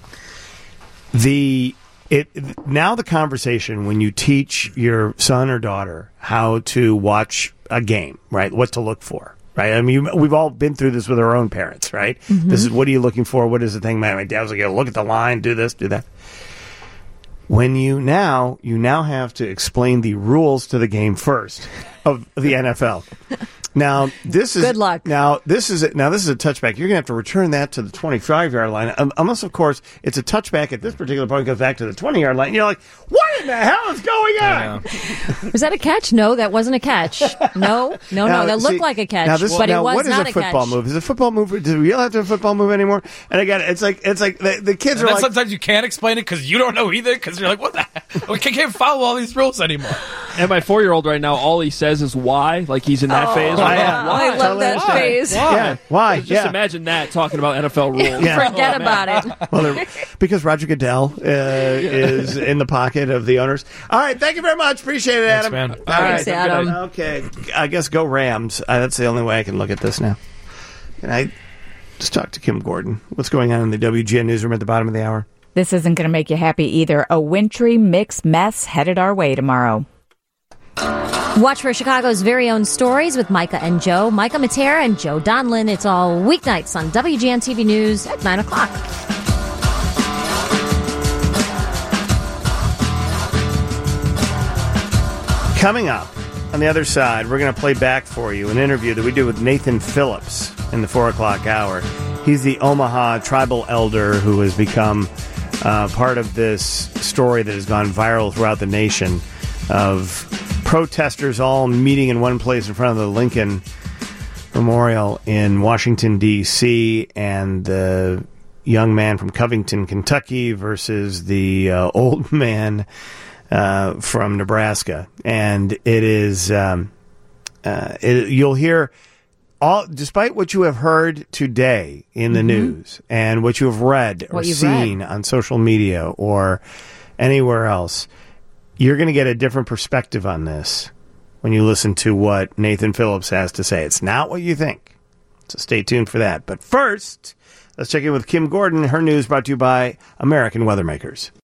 Now the conversation when you teach your son or daughter how to watch a game, right? What to look for, right? I mean, we've all been through this with our own parents, right? Mm-hmm. This is, what are you looking for? What is the thing? My dad was like, look at the line, do this, do that. When you now have to explain the rules to the game first of the NFL. Now this is good luck. Now this is a touchback. You're going to have to return that to the 25-yard line, unless of course it's a touchback at this particular point. It goes back to the 20-yard line. And you're like, what in the hell is going on? Was that a catch? No, that wasn't a catch. No. That looked like a catch, but it was what is not a football catch. move? Is a football move? Do we have to have a football move anymore? And again, it's like the kids and are like. Sometimes you can't explain it because you don't know either. Because you're like, what the heck? We can't follow all these rules anymore. And my 4-year-old right now, all he says is why. Like he's in that phase. I love that phase. Why? Yeah, why? Just imagine that talking about NFL rules. Yeah. Forget about it. Well, because Roger Goodell is in the pocket of the owners. All right, thank you very much. Appreciate it, Adam. Thanks, man. Thanks, Adam. Okay, I guess go Rams. That's the only way I can look at this now. And Let's talk to Kim Gordon. What's going on in the WGN newsroom at the bottom of the hour? This isn't going to make you happy either. A wintry mixed mess headed our way tomorrow. Watch for Chicago's very own stories with Micah and Joe. Micah Matera and Joe Donlin. It's all weeknights on WGN TV News at 9 o'clock. Coming up on the other side, we're going to play back for you an interview that we did with Nathan Phillips in the 4 o'clock hour. He's the Omaha tribal elder who has become part of this story that has gone viral throughout the nation of protesters all meeting in one place in front of the Lincoln Memorial in Washington, D.C., and the young man from Covington, Kentucky versus the old man from Nebraska. And it is, you'll hear, despite what you have heard today in the news and what you have read or seen on social media or anywhere else, you're going to get a different perspective on this when you listen to what Nathan Phillips has to say. It's not what you think. So stay tuned for that. But first, let's check in with Kim Gordon. Her news brought to you by American Weathermakers.